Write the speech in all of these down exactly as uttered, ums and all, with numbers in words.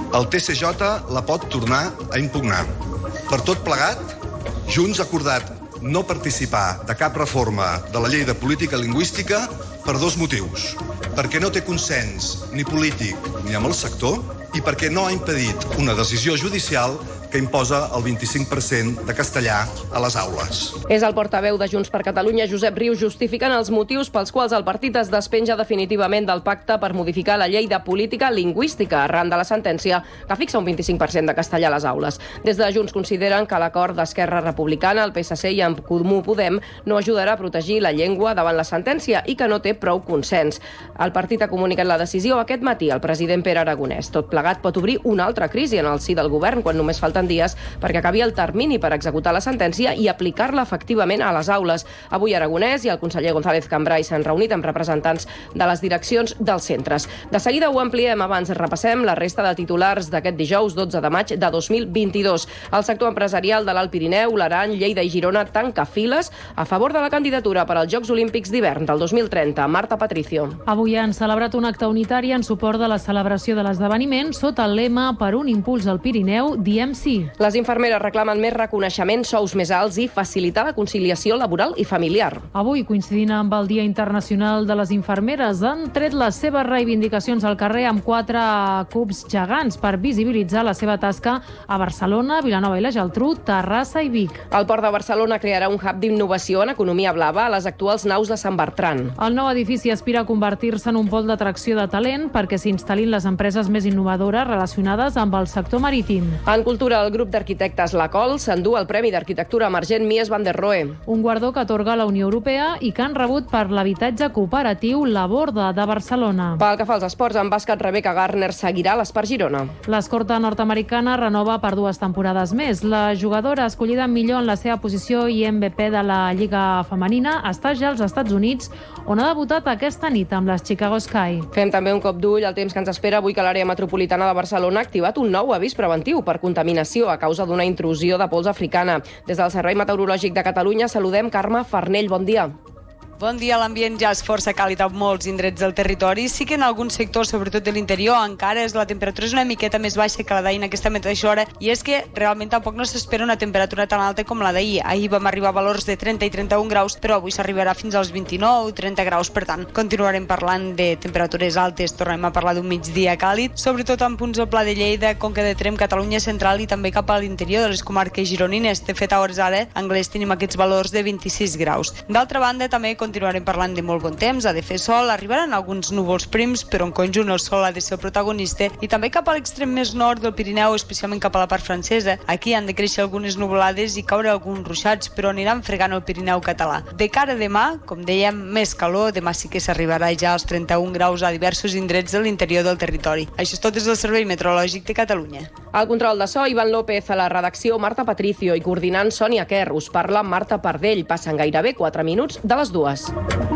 el T C J la pot tornar a impugnar. Per tot plegat, Junts ha acordat no participar de cap reforma de la llei de política lingüística per dos motius. Perquè no té consens ni polític ni amb el sector i perquè no ha impedit una decisió judicial que imposa el vint-i-cinc per cent de castellà a les aules. És el portaveu de Junts per Catalunya, Josep Rius, justificant els motius pels quals el partit es despenja definitivament del pacte per modificar la llei de política lingüística arran de la sentència que fixa un vint-i-cinc per cent de castellà a les aules. Des de Junts consideren que l'acord d'Esquerra Republicana, el P S C i en Comú Podem no ajudarà a protegir la llengua davant la sentència i que no té prou consens. El partit ha comunicat la decisió aquest matí al president Pere Aragonès. Tot plegat pot obrir una altra crisi en el si del govern quan només falten dies perquè acabi el termini per executar la sentència i aplicar-la efectivament a les aules. Avui Aragonès i el conseller González Cambray s'han reunit amb representants de les direccions dels centres. De seguida ho ampliem, abans repassem la resta de titulars d'aquest dijous dotze de maig de dos mil vint-i-dos. El sector empresarial de l'Alt Pirineu, l'Aran, Lleida i Girona tanca files a favor de la candidatura per als Jocs Olímpics d'hivern del dos mil trenta. Marta Patricio. Avui han celebrat un acte unitari en suport de la celebració de l'esdeveniment sota el lema Per un impuls al Pirineu, diem sí. Les infermeres reclamen més reconeixement, sous més alts i facilitar la conciliació laboral i familiar. Avui, coincidint amb el Dia Internacional de les Infermeres, han tret les seves reivindicacions al carrer amb quatre cubs gegants per visibilitzar la seva tasca a Barcelona, Vilanova i la Geltrú, Terrassa i Vic. El Port de Barcelona crearà un hub d'innovació en economia blava a les actuals naus de Sant Bertran. El nou edifici aspira a convertir-se en un pol d'atracció de talent perquè s'instal·lin les empreses més innovadores relacionades amb el sector marítim. En cultura, el grup d'arquitectes La Col s'endú el Premi d'Arquitectura Emergent Mies van der Rohe. Un guardó que atorga la Unió Europea i que han rebut per l'habitatge cooperatiu La Borda de Barcelona. Pel que fa als esports, en bàsquet, Rebecca Garner seguirà a l'Espart Girona. L'escorta nord-americana renova per dues temporades més. La jugadora escollida millor en la seva posició i M V P de la Lliga Femenina està ja als Estats Units, on ha debutat aquesta nit amb les Chicago Sky. Fem també un cop d'ull al temps que ens espera avui, que l'àrea metropolitana de Barcelona ha activat un nou avís preventiu per contaminació a causa d'una intrusió de pols africana. Des del Servei Meteorològic de Catalunya saludem Carme Farnell. Bon dia. Bon dia, l'ambient ja és força càlid a molts indrets del territori. Sí que en alguns sectors, sobretot de l'interior, encara és la temperatura és una miqueta més baixa que la d'ahir en aquesta mateixa hora, i és que realment tampoc no s'espera una temperatura tan alta com la d'ahir. Ahir vam arribar a valors de trenta i trenta-un graus, però avui s'arribarà fins als vint-i-nou trenta graus. Per tant, continuarem parlant de temperatures altes, tornem a parlar d'un migdia càlid, sobretot en punts del Pla de Lleida, Conca de Tremp, Catalunya Central i també cap a l'interior de les comarques gironines. De fet, a hores ara, a Anglès tenim aquests valors de vint-i-sis graus. D'altra banda, també continuarem parlant de molt bon temps, ha de fer sol, arribaran alguns núvols prims, però en conjunt el sol ha de ser el protagonista, i també cap a l'extrem més nord del Pirineu, especialment cap a la part francesa. Aquí han de créixer algunes nuvolades i caure alguns ruixats, però aniran fregant el Pirineu català. De cara a demà, com dèiem, més calor, demà sí que s'arribarà ja als trenta-un graus a diversos indrets de l'interior del territori. Això és tot des del Servei Meteorològic de Catalunya. Al control de so, Ivan López, a la redacció, Marta Patricio, i coordinant Sònia Kerr. Us parla Marta Pardell. Passen gairebé quatre minuts de les dues.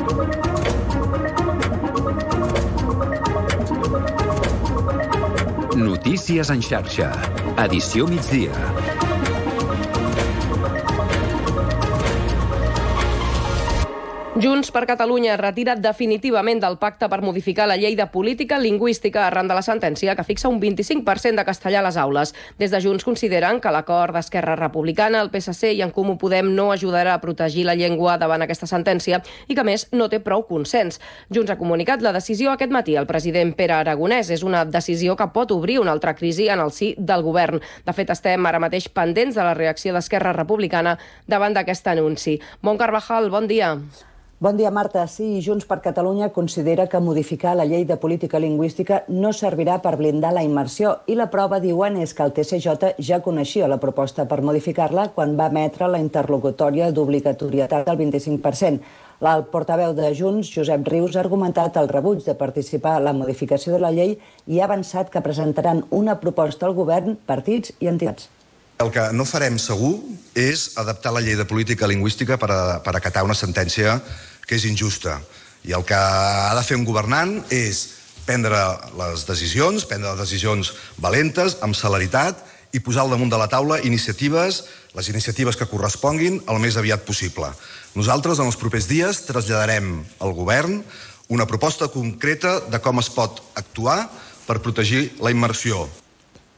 Notícies en xarxa. Edició migdia. Junts per Catalunya retira definitivament del pacte per modificar la llei de política lingüística arran de la sentència que fixa un vint-i-cinc per cent de castellà a les aules. Des de Junts consideren que l'acord d'Esquerra Republicana, el P S C i en Comú Podem no ajudarà a protegir la llengua davant aquesta sentència i que, a més, no té prou consens. Junts ha comunicat la decisió aquest matí al president Pere Aragonès. És una decisió que pot obrir una altra crisi en el si del govern. De fet, estem ara mateix pendents de la reacció d'Esquerra Republicana davant d'aquest anunci. Bon Carvajal, bon dia. Bon dia, Marta. Sí, Junts per Catalunya considera que modificar la llei de política lingüística no servirà per blindar la immersió i la prova, diuen, és que el T C J ja coneixia la proposta per modificar-la quan va emetre la interlocutòria d'obligatorietat del vint-i-cinc per cent. El portaveu de Junts, Josep Rius, ha argumentat el rebuig de participar en la modificació de la llei i ha avançat que presentaran una proposta al govern, partits i entitats. El que no farem segur és adaptar la llei de política lingüística per, a, per acatar una sentència que és injusta. I el que ha de fer un governant és prendre les decisions, prendre les decisions valentes, amb celeritat, i posar al damunt de la taula iniciatives, les iniciatives que corresponguin el més aviat possible. Nosaltres, en els propers dies, traslladarem al govern una proposta concreta de com es pot actuar per protegir la immersió.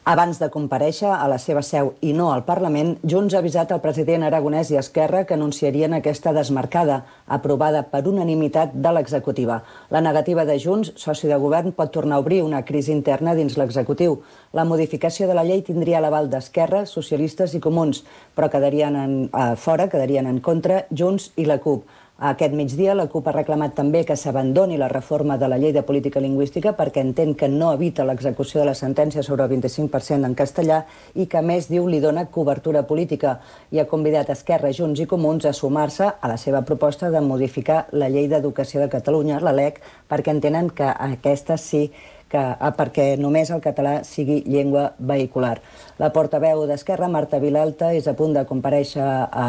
Abans de comparèixer a la seva seu i no al Parlament, Junts ha avisat el president Aragonès i Esquerra que anunciarien aquesta desmarcada, aprovada per unanimitat de l'executiva. La negativa de Junts, soci de govern, pot tornar a obrir una crisi interna dins l'executiu. La modificació de la llei tindria l'aval d'Esquerra, socialistes i comuns, però quedarien en, eh, fora, quedarien en contra Junts i la CUP. Aquest migdia la CUP ha reclamat també que s'abandoni la reforma de la llei de política lingüística perquè entén que no evita l'execució de la sentència sobre el vint-i-cinc per cent en castellà i que, a més, diu, li dona cobertura política i ha convidat Esquerra, Junts i Comuns a sumar-se a la seva proposta de modificar la llei d'educació de Catalunya, la L E C, perquè entenen que aquesta sí que, perquè només el català sigui llengua vehicular. La portaveu d'Esquerra, Marta Vilalta, és a punt de comparèixer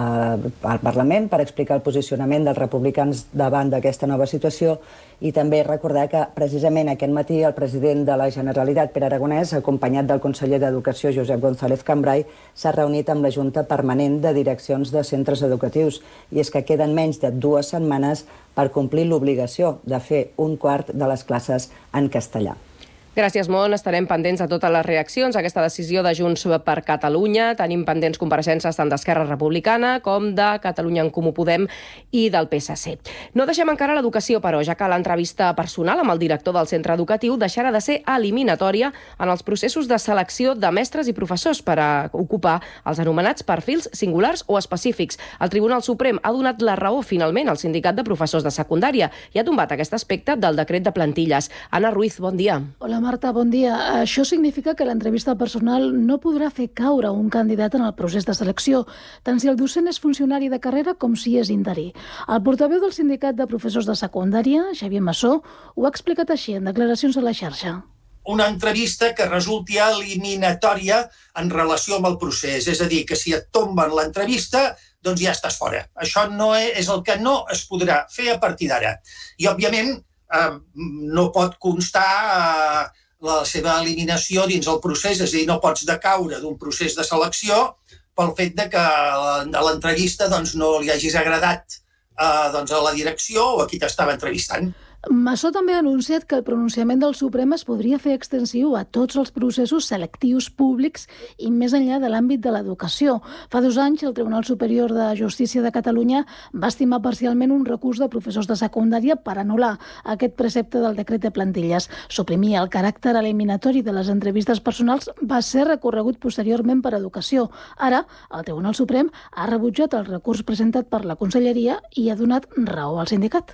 al Parlament per explicar el posicionament dels republicans davant d'aquesta nova situació i també recordar que precisament aquest matí el president de la Generalitat, Pere Aragonès, acompanyat del conseller d'Educació, Josep González Cambray, s'ha reunit amb la Junta Permanent de Direccions de Centres Educatius i és que queden menys de dues setmanes per complir l'obligació de fer un quart de les classes en castellà. Gràcies, Mont. Estarem pendents de totes les reaccions a aquesta decisió de Junts per Catalunya. Tenim pendents compareixences tant d'Esquerra Republicana com de Catalunya en Comú Podem i del P S C. No deixem encara l'educació, però, ja que l'entrevista personal amb el director del centre educatiu deixarà de ser eliminatòria en els processos de selecció de mestres i professors per a ocupar els anomenats perfils singulars o específics. El Tribunal Suprem ha donat la raó finalment al sindicat de professors de secundària i ha tombat aquest aspecte del decret de plantilles. Anna Ruiz, bon dia. Hola, Marta, bon dia. Això significa que l'entrevista personal no podrà fer caure un candidat en el procés de selecció, tant si el docent és funcionari de carrera com si és interí. El portaveu del sindicat de professors de secundària, Xavier Massó, ho ha explicat així en declaracions a la xarxa. Una entrevista que resulti eliminatòria en relació amb el procés. És a dir, que si et tomben l'entrevista, doncs ja estàs fora. Això no és el que no es podrà fer a partir d'ara. I, òbviament, eh, no pot constar eh, la seva eliminació dins el procés, és a dir, no pots decaure d'un procés de selecció pel fet de que a l'entrevista doncs, no li hagis agradat eh, doncs, a la direcció o a qui t'estava entrevistant. Massó també ha anunciat que el pronunciament del Suprem es podria fer extensiu a tots els processos selectius públics i més enllà de l'àmbit de l'educació. Fa dos anys, el Tribunal Superior de Justícia de Catalunya va estimar parcialment un recurs de professors de secundària per anul·lar aquest precepte del decret de plantilles. Suprimir el caràcter eliminatori de les entrevistes personals va ser recorregut posteriorment per Educació. Ara, el Tribunal Suprem ha rebutjat el recurs presentat per la Conselleria i ha donat raó al sindicat.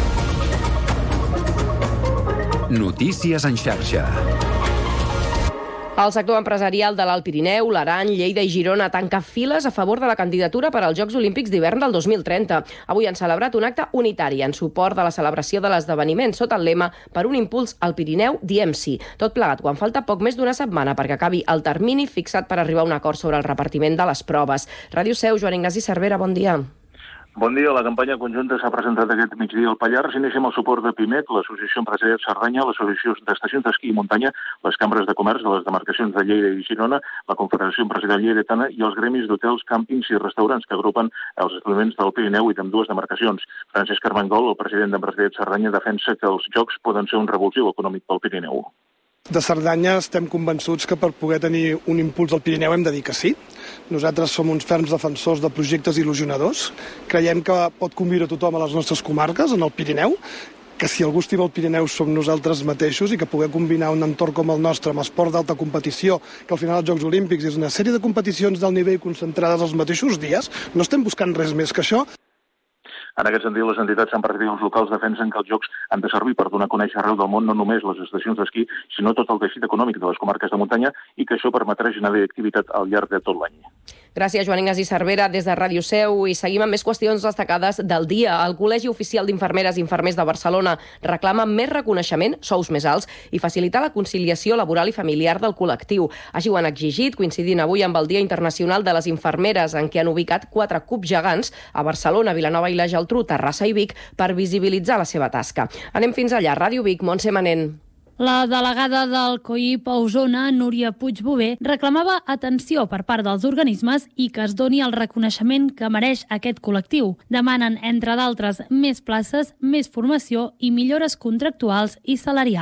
Notícies en xarxa. El sector empresarial de l'Alt Pirineu, l'Aran, Lleida i Girona tanca files a favor de la candidatura per als Jocs Olímpics d'hivern del dos mil trenta. Avui han celebrat un acte unitari en suport de la celebració de l'esdeveniment sota el lema Per un impuls al Pirineu, diem sí. Tot plegat quan falta poc més d'una setmana perquè acabi el termini fixat per arribar a un acord sobre el repartiment de les proves. Ràdio Seu, Joan Ignasi Cervera, bon dia. Bon dia. La campanya conjunta s'ha presentat aquest migdia al Pallars. Iniciem el suport de Pimet, l'Associació Empresarial Cerdanya, l'Associació d'Estacions d'Esquí i Muntanya, les cambres de comerç de les demarcacions de Lleida i Girona, la Confederació Empresarial Lleidatana i els gremis d'hotels, càmpings i restaurants que agrupen els establiments del Pirineu i d'ambdues demarcacions. Francesc Armengol, el president d'Empresariat Cerdanya, defensa que els Jocs poden ser un revulsiu econòmic pel Pirineu. De Cerdanya estem convençuts que per poder tenir un impuls al Pirineu hem de dir que sí. Nosaltres som uns ferms defensors de projectes il·lusionadors. Creiem que pot convidar tothom a les nostres comarques, en el Pirineu, que si algú estima el Pirineu som nosaltres mateixos i que poder combinar un entorn com el nostre amb esport d'alta competició, que al final els Jocs Olímpics és una sèrie de competicions d'alt nivell concentrades als mateixos dies, no estem buscant res més que això. En aquest sentit, les entitats empresarials locals defensen que els Jocs han de servir per donar a conèixer arreu del món no només les estacions d'esquí, sinó tot el teixit econòmic de les comarques de muntanya i que això permetrà generar activitat al llarg de tot l'any. Gràcies, Joan Ignasi Cervera, des de Ràdio Seu. I seguim amb més qüestions destacades del dia. El Col·legi Oficial d'Infermeres i Infermers de Barcelona reclama més reconeixement, sous més alts i facilitar la conciliació laboral i familiar del col·lectiu. Així ho han exigit, coincidint avui amb el Dia Internacional de les Infermeres, en què han ubicat quatre cubs gegants a Barcelona, Vilanova i la Geltrú, Terrassa i Vic per visibilitzar la seva tasca. Anem fins allà. Ràdio Vic, Montse Manent. La delegada del C O I P a Osona, Núria Puigbové, reclamava atenció per part dels organismes i que es doni el reconeixement que mereix aquest col·lectiu. Demanen, entre d'altres, més places, més formació i millores contractuals i salarials.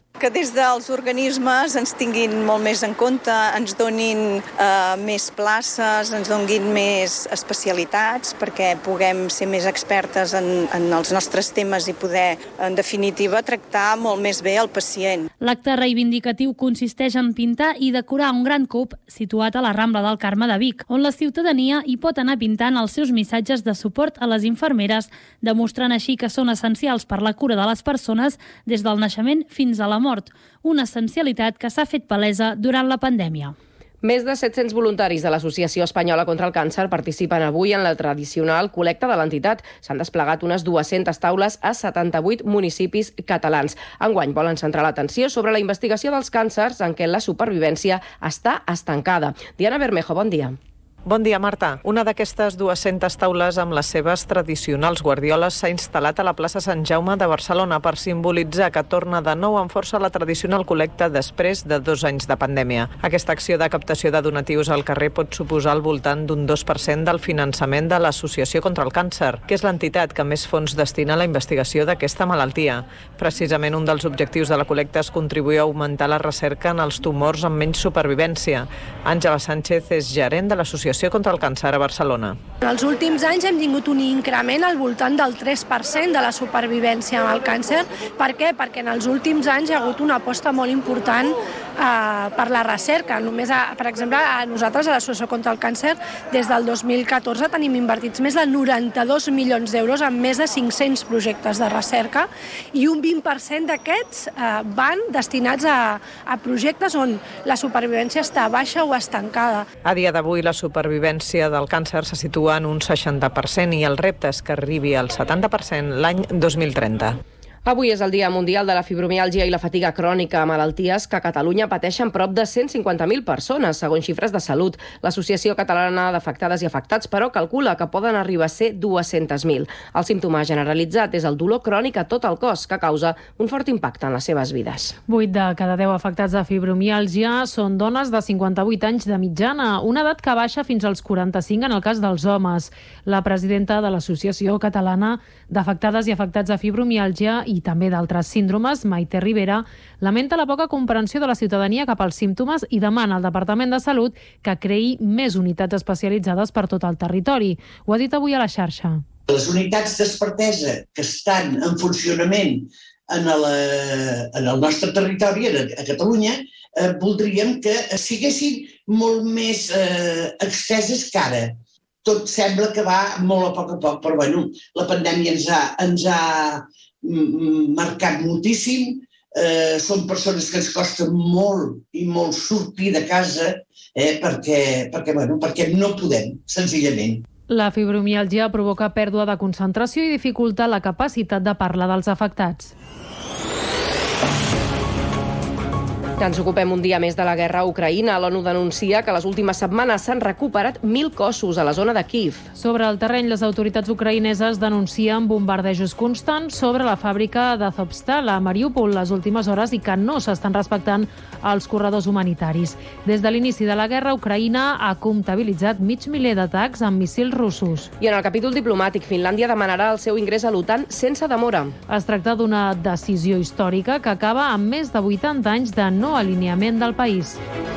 Que des dels organismes ens tinguin molt més en compte, ens donin eh, més places, ens donin més especialitats perquè puguem ser més expertes en, en els nostres temes i poder, en definitiva, tractar molt més bé el pacient. L'acte reivindicatiu consisteix en pintar i decorar un gran cub situat a la Rambla del Carme de Vic, on la ciutadania hi pot anar pintant els seus missatges de suport a les infermeres, demostrant així que són essencials per la cura de les persones des del naixement fins a la mort. Una essencialitat que s'ha fet palesa durant la pandèmia. Més de set-cents voluntaris de l'Associació Espanyola contra el Càncer participen avui en la tradicional col·lecta de l'entitat. S'han desplegat unes dues-centes taules a setanta-vuit municipis catalans. Enguany volen centrar l'atenció sobre la investigació dels càncers en què la supervivència està estancada. Diana Bermejo, bon dia. Bon dia, Marta. Una d'aquestes dues-centes taules amb les seves tradicionals guardioles s'ha instal·lat a la plaça Sant Jaume de Barcelona per simbolitzar que torna de nou amb força la tradicional col·lecta després de dos anys de pandèmia. Aquesta acció de captació de donatius al carrer pot suposar al voltant d'un dos per cent del finançament de l'Associació contra el Càncer, que és l'entitat que més fons destina a la investigació d'aquesta malaltia. Precisament un dels objectius de la col·lecta és contribuir a augmentar la recerca en els tumors amb menys supervivència. Àngela Sánchez és gerent de l'Associació contra el Càncer a Barcelona. En els últims anys hem tingut un increment al voltant del tres per cent de la supervivència amb el càncer. Per què? Perquè en els últims anys hi ha hagut una aposta molt important eh, per la recerca. Només, a, per exemple, a nosaltres, a l'Associació contra el Càncer, des del dos mil catorze tenim invertits més de noranta-dos milions d'euros en més de cinc-cents projectes de recerca i un vint per cent d'aquests eh, van destinats a, a projectes on la supervivència està baixa o estancada. A dia d'avui, la supervivència del càncer se situa en un seixanta per cent i el repte és que arribi al setanta per cent l'any dos mil trenta. Avui és el Dia Mundial de la Fibromiàlgia i la Fatiga Crònica, malalties que a Catalunya pateixen prop de cent cinquanta mil persones, segons xifres de Salut. L'Associació Catalana d'Afectades i Afectats, però, calcula que poden arribar a ser dues-centes mil. El símptoma generalitzat és el dolor crònic a tot el cos, que causa un fort impacte en les seves vides. vuit de cada deu afectats de fibromiàlgia són dones de cinquanta-vuit anys de mitjana, una edat que baixa fins als quaranta-cinc en el cas dels homes. La presidenta de l'Associació Catalana d'Afectades i Afectats de Fibromiàlgia i també d'altres síndromes, Maite Rivera, lamenta la poca comprensió de la ciutadania cap als símptomes i demana al Departament de Salut que creï més unitats especialitzades per tot el territori. Ho ha dit avui a la xarxa. Les unitats d'expertesa que estan en funcionament en el, en el nostre territori, a Catalunya, eh, voldríem que siguessin molt més eh, exteses que ara. Tot sembla que va molt a poc a poc, però bueno, la pandèmia ens ha, ens ha marcat moltíssim. Eh, són persones que ens costa molt i molt sortir de casa eh, perquè, perquè, bueno, perquè no podem, senzillament. La fibromiàlgia provoca pèrdua de concentració i dificulta la capacitat de parlar dels afectats. Ens ocupem un dia més de la guerra a Ucraïna. L'ONU denuncia que les últimes setmanes s'han recuperat mil cossos a la zona de Kíev. Sobre el terreny, les autoritats ucraïneses denuncien bombardejos constants sobre la fàbrica d'Azovstal a Mariúpol les últimes hores i que no s'estan respectant els corredors humanitaris. Des de l'inici de la guerra, Ucraïna ha comptabilitzat mig miler d'atacs amb míssils russos. I en el capítol diplomàtic, Finlàndia demanarà el seu ingrés a l'OTAN sense demora. Es tracta d'una decisió històrica que acaba amb més de vuitanta anys de no alineament del país.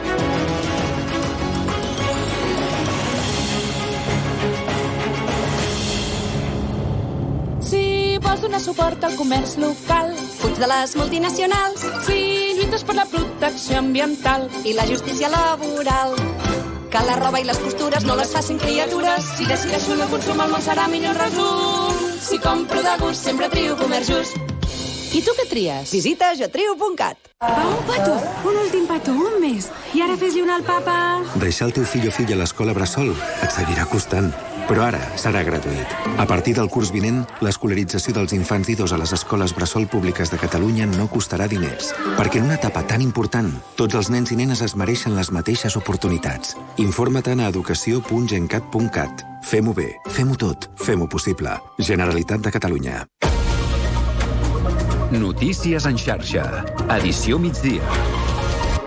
Si vols donar suport al comerç local, fuig de les multinacionals. Si lluites per la protecció ambiental i la justícia laboral, que la roba i les costures no les facin criatures. Si decideixo no consumar, el món serà millor resum. Si compro de gust, sempre trio comerç just. I tu què tries? Visita jo trio punt cat. Va, un petó, un últim petó, un més. I ara fes-li un al papa. Deixar el teu fill o filla a l'escola Bressol et seguirà costant, però ara serà gratuït. A partir del curs vinent, l'escolarització dels infants i dos a les escoles Bressol públiques de Catalunya no costarà diners. Perquè en una etapa tan important, tots els nens i nenes es mereixen les mateixes oportunitats. Informa-te'n a educació punt gencat punt cat. Fem-ho bé, fem-ho tot, fem-ho possible. Generalitat de Catalunya. Notícies en xarxa. Edició migdia.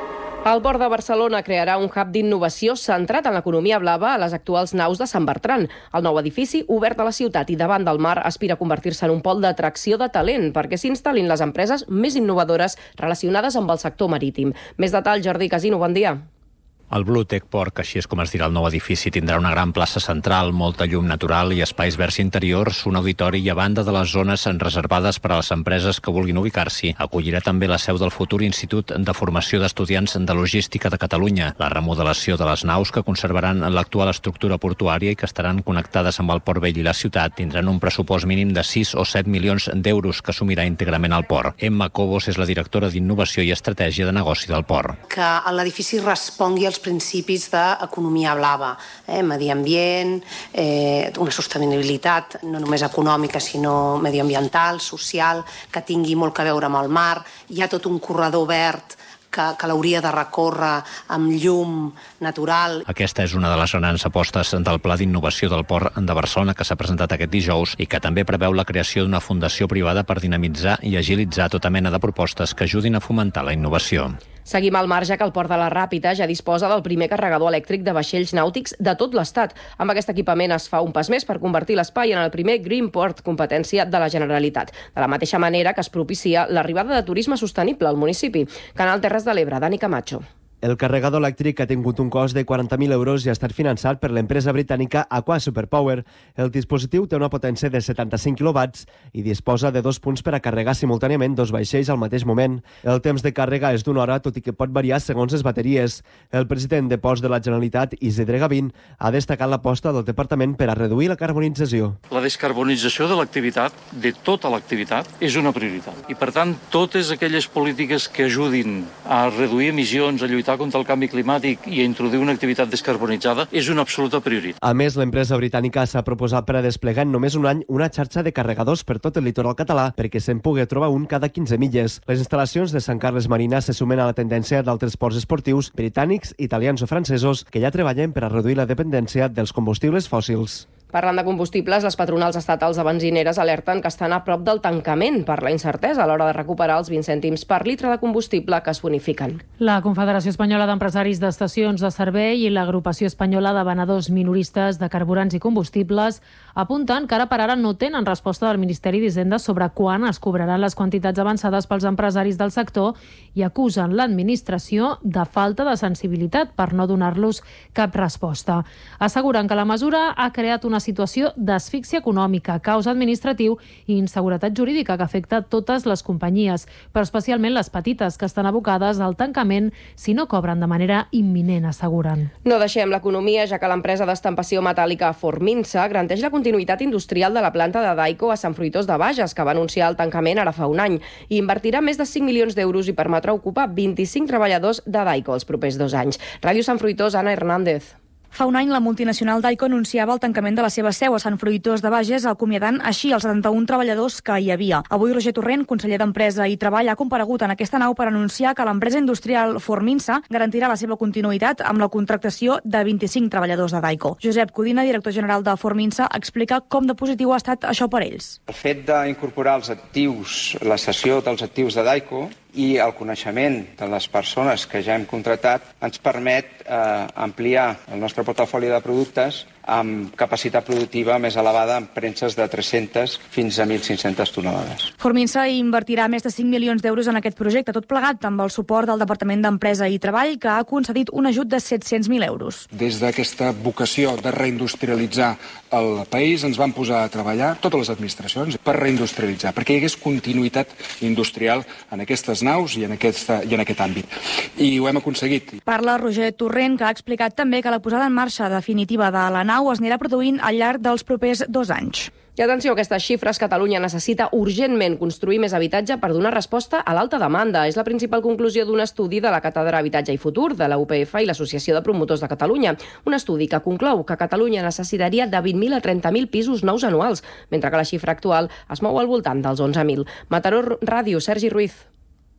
El Port de Barcelona crearà un hub d'innovació centrat en l'economia blava a les actuals naus de Sant Bertran. El nou edifici, obert a la ciutat i davant del mar, aspira a convertir-se en un pol d'atracció de talent perquè s'instal·lin les empreses més innovadores relacionades amb el sector marítim. Més detall, Jordi Casino, bon dia. El Blue Tech Port, que així és com es dirà el nou edifici, tindrà una gran plaça central, molta llum natural i espais verds interiors, un auditori i a banda de les zones reservades per a les empreses que vulguin ubicar-s'hi. Acollirà també la seu del futur Institut de Formació d'Estudiants de Logística de Catalunya, la remodelació de les naus que conservaran l'actual estructura portuària i que estaran connectades amb el Port Vell i la ciutat. Tindran un pressupost mínim de sis o set milions d'euros que assumirà íntegrament el port. Emma Cobos és la directora d'Innovació i Estratègia de Negoci del port. Que l'edifici respongui als principis d'economia blava, eh, medi ambient, eh, una sostenibilitat no només econòmica sinó mediambiental, social, que tingui molt a veure amb el mar. Hi ha tot un corredor verd que, que l'hauria de recórrer amb llum natural. Aquesta és una de les grans apostes del Pla d'Innovació del Port de Barcelona que s'ha presentat aquest dijous i que també preveu la creació d'una fundació privada per dinamitzar i agilitzar tota mena de propostes que ajudin a fomentar la innovació. Seguim al marge que el Port de la Ràpita ja disposa del primer carregador elèctric de vaixells nàutics de tot l'Estat. Amb aquest equipament es fa un pas més per convertir l'espai en el primer Green Port, competència de la Generalitat. De la mateixa manera que es propicia l'arribada de turisme sostenible al municipi. Canal Terres de l'Ebre, Dani Camacho. El carregador elèctric ha tingut un cost de quaranta mil euros i ha estat finançat per l'empresa britànica Aqua Superpower. El dispositiu té una potència de setanta-cinc quilowatts i disposa de dos punts per a carregar simultàniament dos vaixells al mateix moment. El temps de càrrega és d'una hora, tot i que pot variar segons les bateries. El president de Ports de la Generalitat, Isidre Gavín, ha destacat l'aposta del departament per a reduir la carbonització. La descarbonització de l'activitat, de tota l'activitat, és una prioritat. I, per tant, totes aquelles polítiques que ajudin a reduir emissions, a lluitar contra el canvi climàtic i a introduir una activitat descarbonitzada és una absoluta prioritat. A més, l'empresa britànica s'ha proposat per a desplegar en només un any una xarxa de carregadors per tot el litoral català perquè se'n pugui trobar un cada quinze milles. Les instal·lacions de Sant Carles Marina se sumen a la tendència d'altres ports esportius britànics, italians o francesos que ja treballen per a reduir la dependència dels combustibles fòssils. Parlant de combustibles, les patronals estatals de benzineres alerten que estan a prop del tancament per la incertesa a l'hora de recuperar els vint cèntims per litre de combustible que es bonifiquen. La Confederació Espanyola d'Empresaris d'Estacions de Servei i l'Agrupació Espanyola de Venedors Minoristes de Carburants i Combustibles apunten que ara per ara no tenen resposta del Ministeri d'Hisenda sobre quan es cobraran les quantitats avançades pels empresaris del sector i acusen l'administració de falta de sensibilitat per no donar-los cap resposta. Asseguren que la mesura ha creat una situació d'asfíxia econòmica, caos administratiu i inseguretat jurídica que afecta totes les companyies, però especialment les petites, que estan abocades al tancament si no cobren de manera imminent, asseguren. No deixem l'economia, ja que l'empresa d'estampació metàl·lica Forminsa garanteix la continuïtat industrial de la planta de Daico a Sant Fruitós de Bages, que va anunciar el tancament ara fa un any, i invertirà més de cinc milions d'euros i permetrà ocupar vint-i-cinc treballadors de Daico els propers dos anys. Ràdio Sant Fruitós, Anna Hernández. Fa un any, la multinacional Daico anunciava el tancament de la seva seu a Sant Fruitós de Bages, acomiadant així els setanta-un treballadors que hi havia. Avui, Roger Torrent, conseller d'Empresa i Treball, ha comparegut en aquesta nau per anunciar que l'empresa industrial Forminsa garantirà la seva continuïtat amb la contractació de vint-i-cinc treballadors de Daico. Josep Codina, director general de Forminsa, explica com de positiu ha estat això per ells. El fet d'incorporar els actius, la cessió dels actius de Daico i el coneixement de les persones que ja hem contractat ens permet eh, ampliar el nostre portafoli de productes amb capacitat productiva més elevada en premses de tres-centes fins a mil cinc-centes tonelades. Forminsa invertirà més de cinc milions d'euros en aquest projecte, tot plegat amb el suport del Departament d'Empresa i Treball, que ha concedit un ajut de set-cents mil euros. Des d'aquesta vocació de reindustrialitzar el país ens van posar a treballar totes les administracions per reindustrialitzar, perquè hi hagués continuïtat industrial en aquestes naus i en, aquesta, i en aquest àmbit. I ho hem aconseguit. Parla Roger Torrent, que ha explicat també que la posada en marxa definitiva de la nau es anirà produint al llarg dels propers dos anys. I atenció a aquestes xifres, Catalunya necessita urgentment construir més habitatge per donar resposta a l'alta demanda. És la principal conclusió d'un estudi de la Càtedra Habitatge i Futur, de la U P F i l'Associació de Promotors de Catalunya. Un estudi que conclou que Catalunya necessitaria de vint mil a trenta mil pisos nous anuals, mentre que la xifra actual es mou al voltant dels onze mil. Mataró Ràdio, Sergi Ruiz.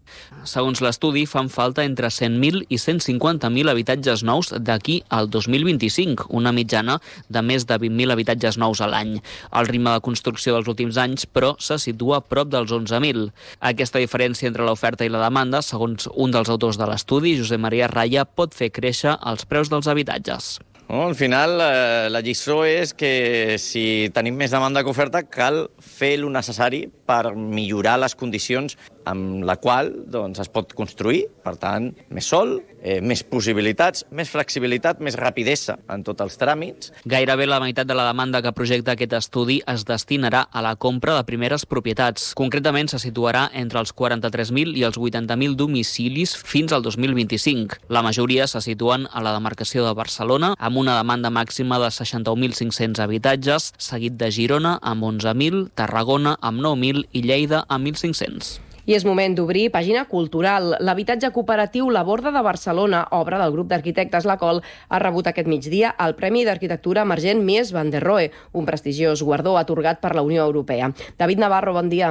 Segons l'estudi, fan falta entre cent mil i cent cinquanta mil habitatges nous d'aquí al dos mil vint-i-cinc, una mitjana de més de vint mil habitatges nous a l'any. El ritme de construcció dels últims anys, però, se situa a prop dels onze mil. Aquesta diferència entre l'oferta i la demanda, segons un dels autors de l'estudi, Josep Maria Raya, pot fer créixer els preus dels habitatges. No, al final, eh, la lliçó és que si tenim més demanda que oferta, cal fer el necessari per millorar les condicions amb la qual doncs, es pot construir. Per tant, més sol, eh, més possibilitats, més flexibilitat, més rapidesa en tots els tràmits. Gairebé la meitat de la demanda que projecta aquest estudi es destinarà a la compra de primeres propietats. Concretament, se situarà entre els quaranta-tres mil i els vuitanta mil domicilis fins al dos mil vint-i-cinc. La majoria se situen a la demarcació de Barcelona, amb una demanda màxima de seixanta-un mil cinc-cents habitatges, seguit de Girona amb onze mil, Tarragona amb nou mil i Lleida amb mil cinc-cents. I és moment d'obrir pàgina cultural. L'habitatge cooperatiu La Borda de Barcelona, obra del grup d'arquitectes La Col, ha rebut aquest migdia el Premi d'Arquitectura Emergent Mies van der Rohe, un prestigiós guardó atorgat per la Unió Europea. David Navarro, bon dia.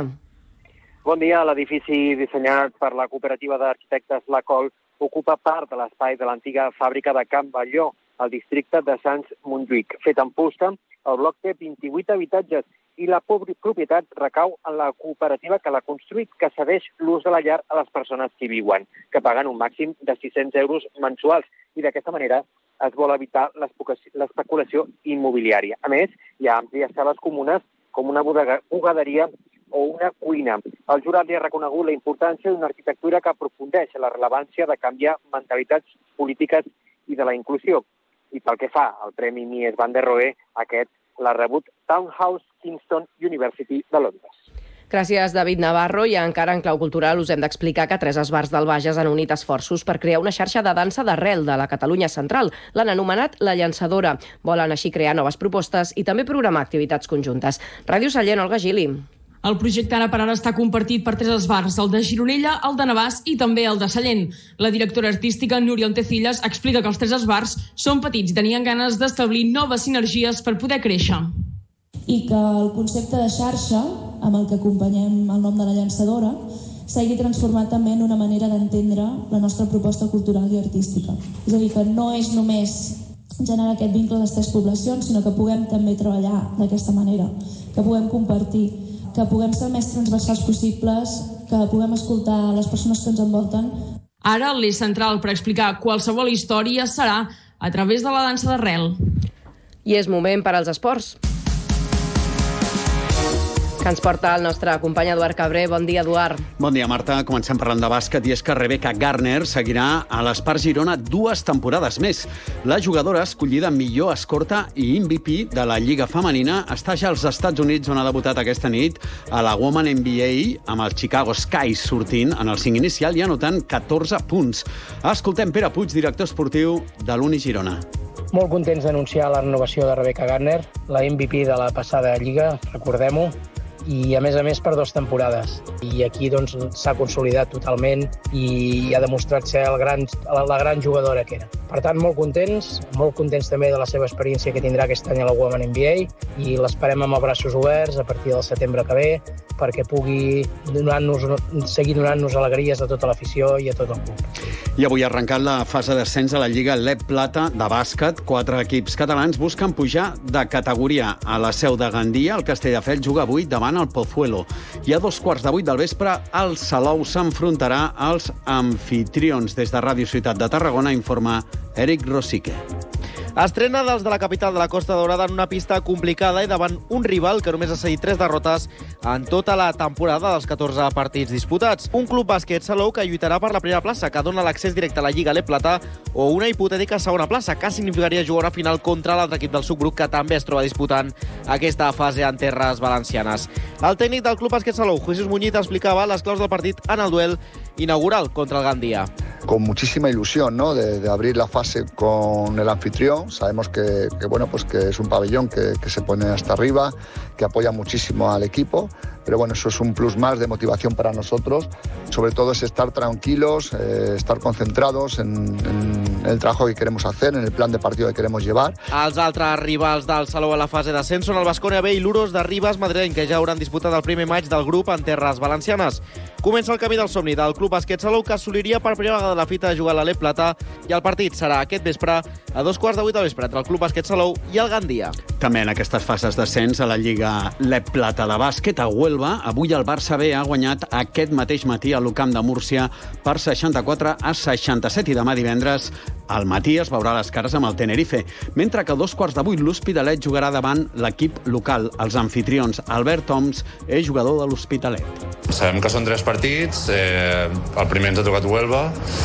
Bon dia. L'edifici dissenyat per la cooperativa d'arquitectes La Col ocupa part de l'espai de l'antiga fàbrica de Can Balló, al districte de Sants-Montjuïc. Fet en fusta, el bloc té vint-i-vuit habitatges i la propietat recau en la cooperativa que l'ha construït, que cedeix l'ús de la llar a les persones que hi viuen, que paguen un màxim de sis-cents euros mensuals. I d'aquesta manera es vol evitar l'especulació immobiliària. A més, hi ha àmplies sales comunes com una bugaderia o una cuina. El jurat li ha reconegut la importància d'una arquitectura que aprofundeix la rellevància de canviar mentalitats polítiques i de la inclusió. I pel que fa al Premi Mies van der Rohe, aquest l'ha rebut Townhouse Kingston University de Londres. Gràcies, David Navarro. I encara en clau cultural us hem d'explicar que tres esbars del Bages han unit esforços per crear una xarxa de dansa d'arrel de la Catalunya central. L'han anomenat La Llançadora. Volen així crear noves propostes i també programar activitats conjuntes. Ràdio Sallent, Olga Gili. El projecte ara per ara està compartit per tres esbars, el de Gironella, el de Navàs i també el de Sallent. La directora artística Núria Ontecillas explica que els tres esbars són petits i tenien ganes d'establir noves sinergies per poder créixer. I que el concepte de xarxa, amb el que acompanyem el nom de La Llançadora, s'hagi transformat també en una manera d'entendre la nostra proposta cultural i artística. És a dir, que no és només generar aquest vincle de les tres poblacions, sinó que puguem també treballar d'aquesta manera, que puguem compartir, que puguem ser el més transversals possibles, que puguem escoltar les persones que ens envolten. Ara l'eix central per explicar qualsevol història serà a través de la dansa d'arrel. I és moment per als esports, que ens porta el nostre company Eduard Cabré. Bon dia, Eduard. Bon dia, Marta. Comencem parlant de bàsquet i és que Rebecca Garner seguirà a l'Espart Girona dues temporades més. La jugadora escollida millor escorta i M V P de la Lliga Femenina està ja als Estats Units, on ha debutat aquesta nit a la Women N B A amb els Chicago Sky sortint en el cinc inicial i anotant catorze punts. Escoltem Pere Puig, director esportiu de l'Uni Girona. Molt contents d'anunciar la renovació de Rebecca Garner, la M V P de la passada Lliga, recordem-ho, i a més a més per dues temporades. I aquí doncs s'ha consolidat totalment i ha demostrat ser el gran, la gran jugadora que era. Per tant, molt contents, molt contents també de la seva experiència que tindrà aquest any a la Women N B A i l'esperem amb els braços oberts a partir del setembre que ve perquè pugui donar-nos, seguir donant-nos alegries a tota l'afició i a tot el club. I avui ha arrencat la fase d'ascens a la Lliga L E P Plata de bàsquet. Quatre equips catalans busquen pujar de categoria. A la seu de Gandia, el Castelldefels juga avui davant el Pozuelo. I a dos quarts de vuit del vespre, el Salou s'enfrontarà als amfitrions. Des de Ràdio Ciutat de Tarragona informa Eric Rosique. Estrena dels de la capital de la Costa Daurada en una pista complicada i davant un rival que només ha cedit tres derrotes en tota la temporada dels catorze partits disputats. Un club bàsquet Salou que lluitarà per la primera plaça, que dona l'accés directe a la Lliga L E P Plata, o una hipotètica segona plaça, que significaria jugar una final contra l'altre equip del subgrup que també es troba disputant aquesta fase en terres valencianes. El tècnic del club bàsquet Salou, Jesús Muñiz, explicava les claus del partit en el duel inaugural contra el Gandia. Con muchísima ilusión, ¿no?, de, de abrir la fase con el anfitrión. Sabemos que, que bueno, pues que es un pabellón que, que se pone hasta arriba, que apoya muchísimo al equipo, pero bueno, eso es un plus más de motivación para nosotros. Sobre todo es estar tranquilos, eh, estar concentrados en, en, el trabajo que queremos hacer, en el plan de partido que queremos llevar. Els altres rivals del Salou a la fase d'ascens són el Baskonia B i l'Uros de Ribes Madrileny, que ja hauran disputat el primer maig del grup en terres valencianes. Comença el camí del somni del Club Bàsquet Salou, que assoliria per primera vegada la fita de jugar a l'Alep Plata, i el partit serà aquest vespre a dos quarts de vuit de vespre entre el Club Bàsquet Salou i el Gandia. També en aquestes fases d'ascens a la Lliga Lep Plata de bàsquet a Huelva, avui el Barça B ha guanyat aquest mateix matí a l'U Camp de Múrcia per seixanta-quatre a seixanta-set, i demà divendres al matí es veurà les cares amb el Tenerife, mentre que a dos quarts de vuit l'Hospitalet jugarà davant l'equip local. Els anfitrions, Albert Oms, és jugador de l'Hospitalet. Sabem que són tres partits, eh, el primer ens ha tocat Huelva,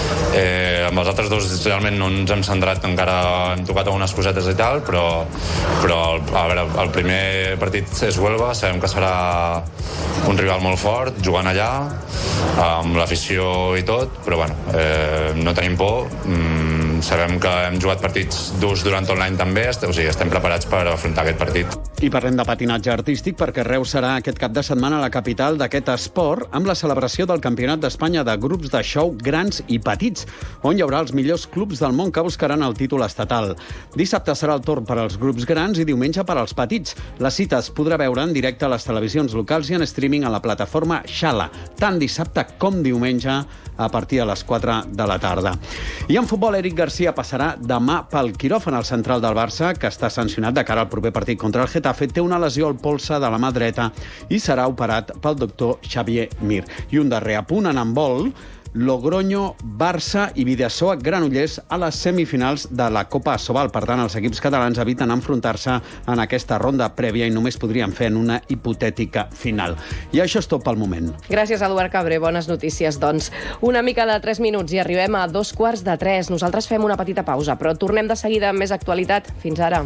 eh, amb els altres dos realment no ens hem centrat encara, hem tocat algunes cosetes i tal, però, però a veure, el primer partit és Huelva, sabem que serà un rival molt fort, jugant allà, amb l'afició i tot, però bueno, eh, no tenim por, mm, sabem que hem jugat partits durs durant tot l'any també, o sigui, estem preparats per afrontar aquest partit. I parlem de patinatge artístic perquè Reus serà aquest cap de setmana a la capital d'aquest esport amb la celebració del Campionat d'Espanya de grups de show grans i petits, on hi haurà els millors clubs del món que buscaran el títol estatal. Dissabte serà el torn per als grups grans i diumenge per als petits. La cita es podrà veure en directe a les televisions locals i en streaming a la plataforma Xala, tant dissabte com diumenge a partir de les quatre de la tarda. I en futbol, Eric Garcia passarà demà pel quiròfan. El central del Barça, que està sancionat de cara al proper partit contra el Getafe, té una lesió al polze de la mà dreta i serà operat pel doctor Xavier Mir. I un darrer apunt en handbol, Logroño, Barça i Bidasoa Granollers a les semifinals de la Copa Asobal. Per tant, els equips catalans eviten enfrontar-se en aquesta ronda prèvia i només podrien fer en una hipotètica final. I això és tot pel moment. Gràcies, Eduard Cabré. Bones notícies, doncs. Una mica de tres minuts i arribem a dos quarts de tres. Nosaltres fem una petita pausa, però tornem de seguida amb més actualitat. Fins ara.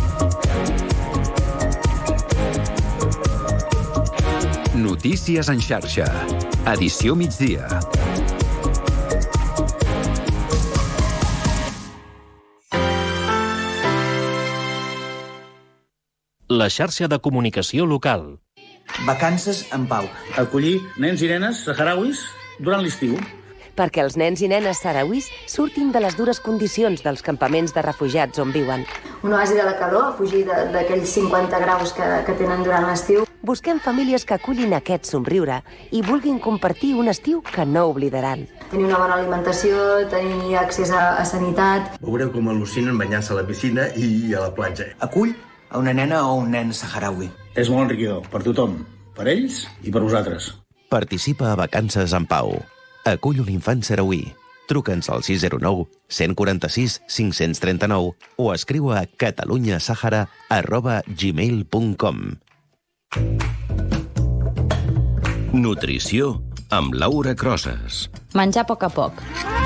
Notícies en xarxa. Edició migdia. La xarxa de comunicació local. Vacances en pau. Acollir nens i nenes saharauis durant l'estiu. Perquè els nens i nenes saharauis surtin de les dures condicions dels campaments de refugiats on viuen. Un oasi de la calor, a fugir d'aquells cinquanta graus que, que tenen durant l'estiu. Busquem famílies que acullin aquest somriure i vulguin compartir un estiu que no oblidaran. Tenir una bona alimentació, tenir accés a, a sanitat. Veureu com al·lucinen banyant-se a la piscina i a la platja. Acull a una nena o un nen saharaui. És molt enriquidor, per tothom, per ells i per vosaltres. Participa a Vacances en Pau. Acull un infant sarauí. Truca'ns al sis zero nou, cent quaranta-sis, cinc-cents trenta-nou o escriu a catalunyasahara arroba gmail punt com. Nutrició amb Laura Crosas. Menjar a poc a poc.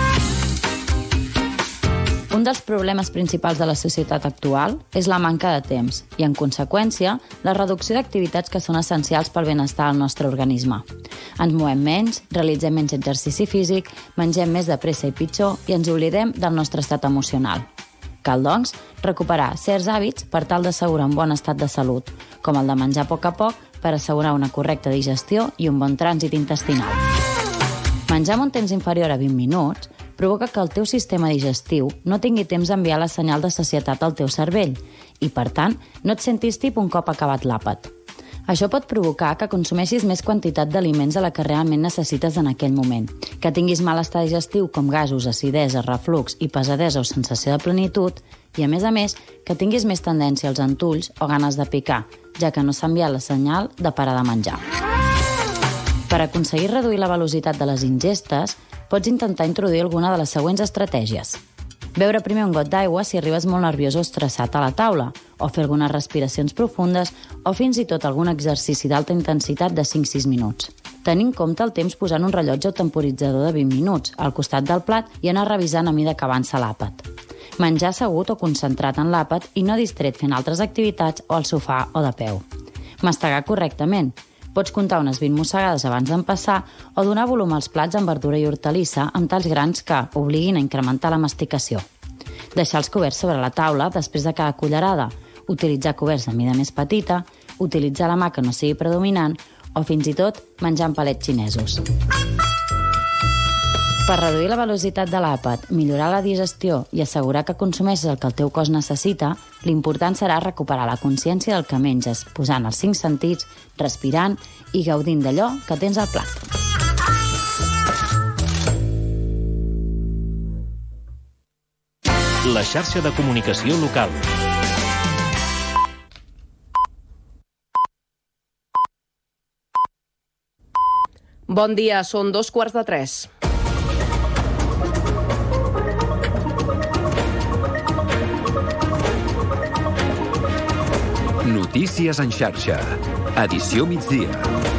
Un dels problemes principals de la societat actual és la manca de temps i, en conseqüència, la reducció d'activitats que són essencials pel benestar del nostre organisme. Ens movem menys, realitzem menys exercici físic, mengem més de pressa i pitjor i ens oblidem del nostre estat emocional. Cal, doncs, recuperar certs hàbits per tal d'assegurar un bon estat de salut, com el de menjar a poc a poc per assegurar una correcta digestió i un bon trànsit intestinal. Menjar en un temps inferior a vint minuts provoca que el teu sistema digestiu no tingui temps d'enviar la senyal de sacietat al teu cervell i, per tant, no et sentis tip un cop acabat l'àpat. Això pot provocar que consumeixis més quantitat d'aliments de la que realment necessites en aquell moment, que tinguis malestar digestiu com gasos, acidesa, reflux i pesadesa o sensació de plenitud i, a més a més, que tinguis més tendència als entulls o ganes de picar, ja que no s'ha enviat la senyal de parar de menjar. Per aconseguir reduir la velocitat de les ingestes, pots intentar introduir alguna de les següents estratègies. Beure primer un got d'aigua si arribes molt nerviós o estressat a la taula, o fer algunes respiracions profundes, o fins i tot algun exercici d'alta intensitat de cinc a sis minuts. Tenir en compte el temps posant un rellotge o temporitzador de vint minuts al costat del plat i anar revisant a mida que avança l'àpat. Menjar assegut o concentrat en l'àpat i no distret fent altres activitats o al sofà o de peu. Mastegar correctament. Pots comptar unes vint mossegades abans d'empassar o donar volum als plats amb verdura i hortalissa amb talls grans que obliguin a incrementar la masticació. Deixar els coberts sobre la taula després de cada cullerada, utilitzar coberts de mida més petita, utilitzar la mà que no sigui predominant o fins i tot menjar amb palets xinesos. Per reduir la velocitat de l'àpat, millorar la digestió i assegurar que consumeixes el que el teu cos necessita, l'important serà recuperar la consciència del que menges, posant els cinc sentits, respirant i gaudint d'allò que tens al plat. La xarxa de comunicació local. Bon dia, són dos quarts de tres. Notícies en xarxa. Edició migdia.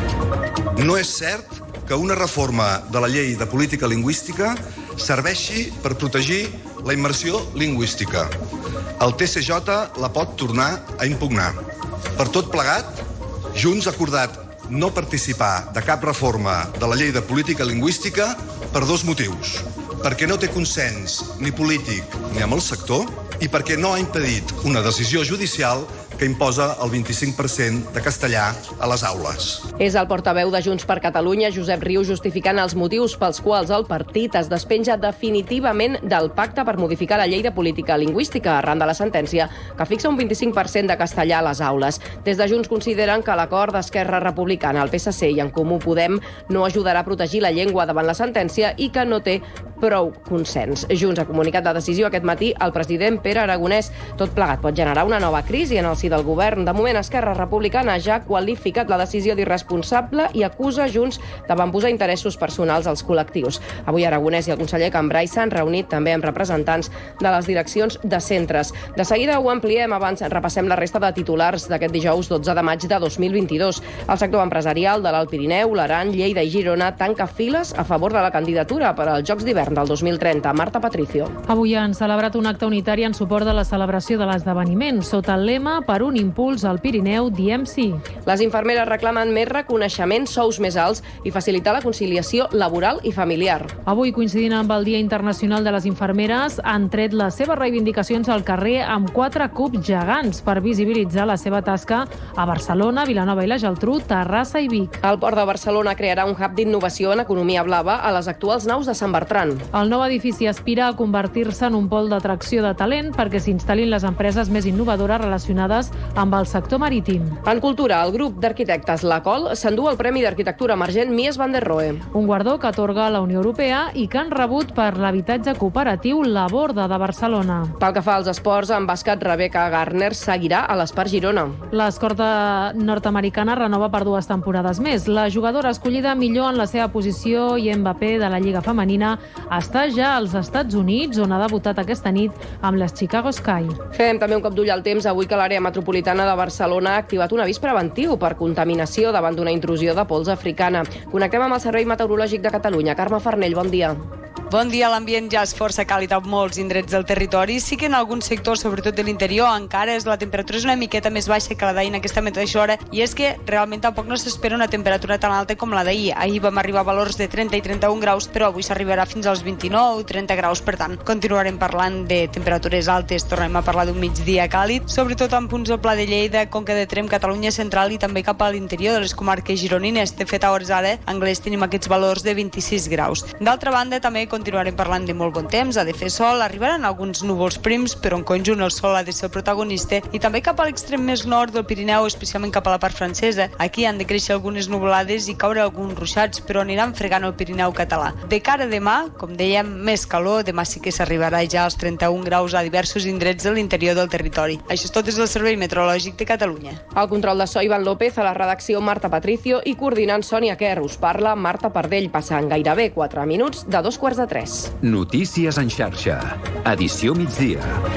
No és cert que una reforma de la llei de política lingüística serveixi per protegir la immersió lingüística. El T C J la pot tornar a impugnar. Per tot plegat, Junts ha acordat no participar de cap reforma de la llei de política lingüística per dos motius. Perquè no té consens ni polític ni amb el sector i perquè no ha impedit una decisió judicial que imposa el vint-i-cinc per cent de castellà a les aules. És el portaveu de Junts per Catalunya, Josep Riu, justificant els motius pels quals el partit es despenja definitivament del pacte per modificar la llei de política lingüística arran de la sentència que fixa un vint-i-cinc per cent de castellà a les aules. Des de Junts consideren que l'acord d'Esquerra Republicana, el P S C i En Comú Podem no ajudarà a protegir la llengua davant la sentència i que no té prou consens. Junts ha comunicat la decisió aquest matí al president Pere Aragonès. Tot plegat pot generar una nova crisi en el si del govern. De moment, Esquerra Republicana ja ha qualificat la decisió d'irresponsable i acusa Junts d'avantposar interessos personals als col·lectius. Avui Aragonès i el conseller Cambray s'han reunit també amb representants de les direccions de centres. De seguida ho ampliem, abans repassem la resta de titulars d'aquest dijous dotze de maig de dos mil vint-i-dos. El sector empresarial de l'Alt Pirineu, l'Aran, Lleida i Girona tanca files a favor de la candidatura per als Jocs d'hivern del dos mil trenta. Marta Patricio. Avui han celebrat un acte unitari en suport de la celebració de l'esdeveniment sota el lema "Per un impuls al Pirineu, diem sí". Les infermeres reclamen més reconeixement, sous més alts i facilitar la conciliació laboral i familiar. Avui, coincidint amb el Dia Internacional de les Infermeres, han tret les seves reivindicacions al carrer amb quatre cubs gegants per visibilitzar la seva tasca a Barcelona, Vilanova i la Geltrú, Terrassa i Vic. El Port de Barcelona crearà un hub d'innovació en economia blava a les actuals naus de Sant Bertran. El nou edifici aspira a convertir-se en un pol d'atracció de talent perquè s'instal·lin les empreses més innovadores relacionades amb el sector marítim. En cultura, el grup d'arquitectes La Col s'endú el Premi d'Arquitectura Emergent Mies van der Rohe. Un guardó que atorga la Unió Europea i que han rebut per l'habitatge cooperatiu La Borda de Barcelona. Pel que fa als esports, en bàsquet, Rebecca Garner seguirà a l'Espart Girona. L'escorta nord-americana renova per dues temporades més. La jugadora escollida millor en la seva posició i Mbappé de la Lliga Femenina està ja als Estats Units, on ha debutat aquesta nit amb les Chicago Sky. Fem també un cop d'ull al temps avui que l'àrea metropolitana de Barcelona ha activat un avís preventiu per contaminació davant d'una intrusió de pols africana. Connectem amb el Servei Meteorològic de Catalunya. Carme Farnell, bon dia. Bon dia, l'ambient ja és força càlid a molts indrets del territori. Sí que en alguns sectors, sobretot de l'interior, encara és la temperatura és una miqueta més baixa que la d'ahir en aquesta mateixa hora, i és que realment tampoc no s'espera una temperatura tan alta com la d'ahir. Ahir vam arribar a valors de trenta i trenta-un graus, però avui s'arribarà fins als vint-i-nou trenta graus, per tant, continuarem parlant de temperatures altes, tornem a parlar d'un migdia càlid, sobretot en punts del Pla de Lleida, Conca de Tremp, Catalunya Central i també cap a l'interior de les comarques gironines. De fet, a hores ara, a Anglès tenim aquests valors de vint-i-sis graus. D'altra banda, també continuarem parlant de molt bon temps, ha de fer sol, arribaran alguns núvols prims, però en conjunt el sol ha de ser el protagonista, i també cap a l'extrem més nord del Pirineu, especialment cap a la part francesa. Aquí han de créixer algunes nuvolades i caure alguns ruixats, però aniran fregant el Pirineu català. De cara a demà, com dèiem, més calor, demà sí que s'arribarà ja als trenta-un graus a diversos indrets de l'interior del territori. Això és tot des del Servei Meteorològic de Catalunya. Al control de so, Ivan López, a la redacció Marta Patricio i coordinant Sònia Kerr. Us parla Marta Pardell, passant gairebé quatre minuts de dos quarts de tres. Notícies en xarxa. Edició migdia.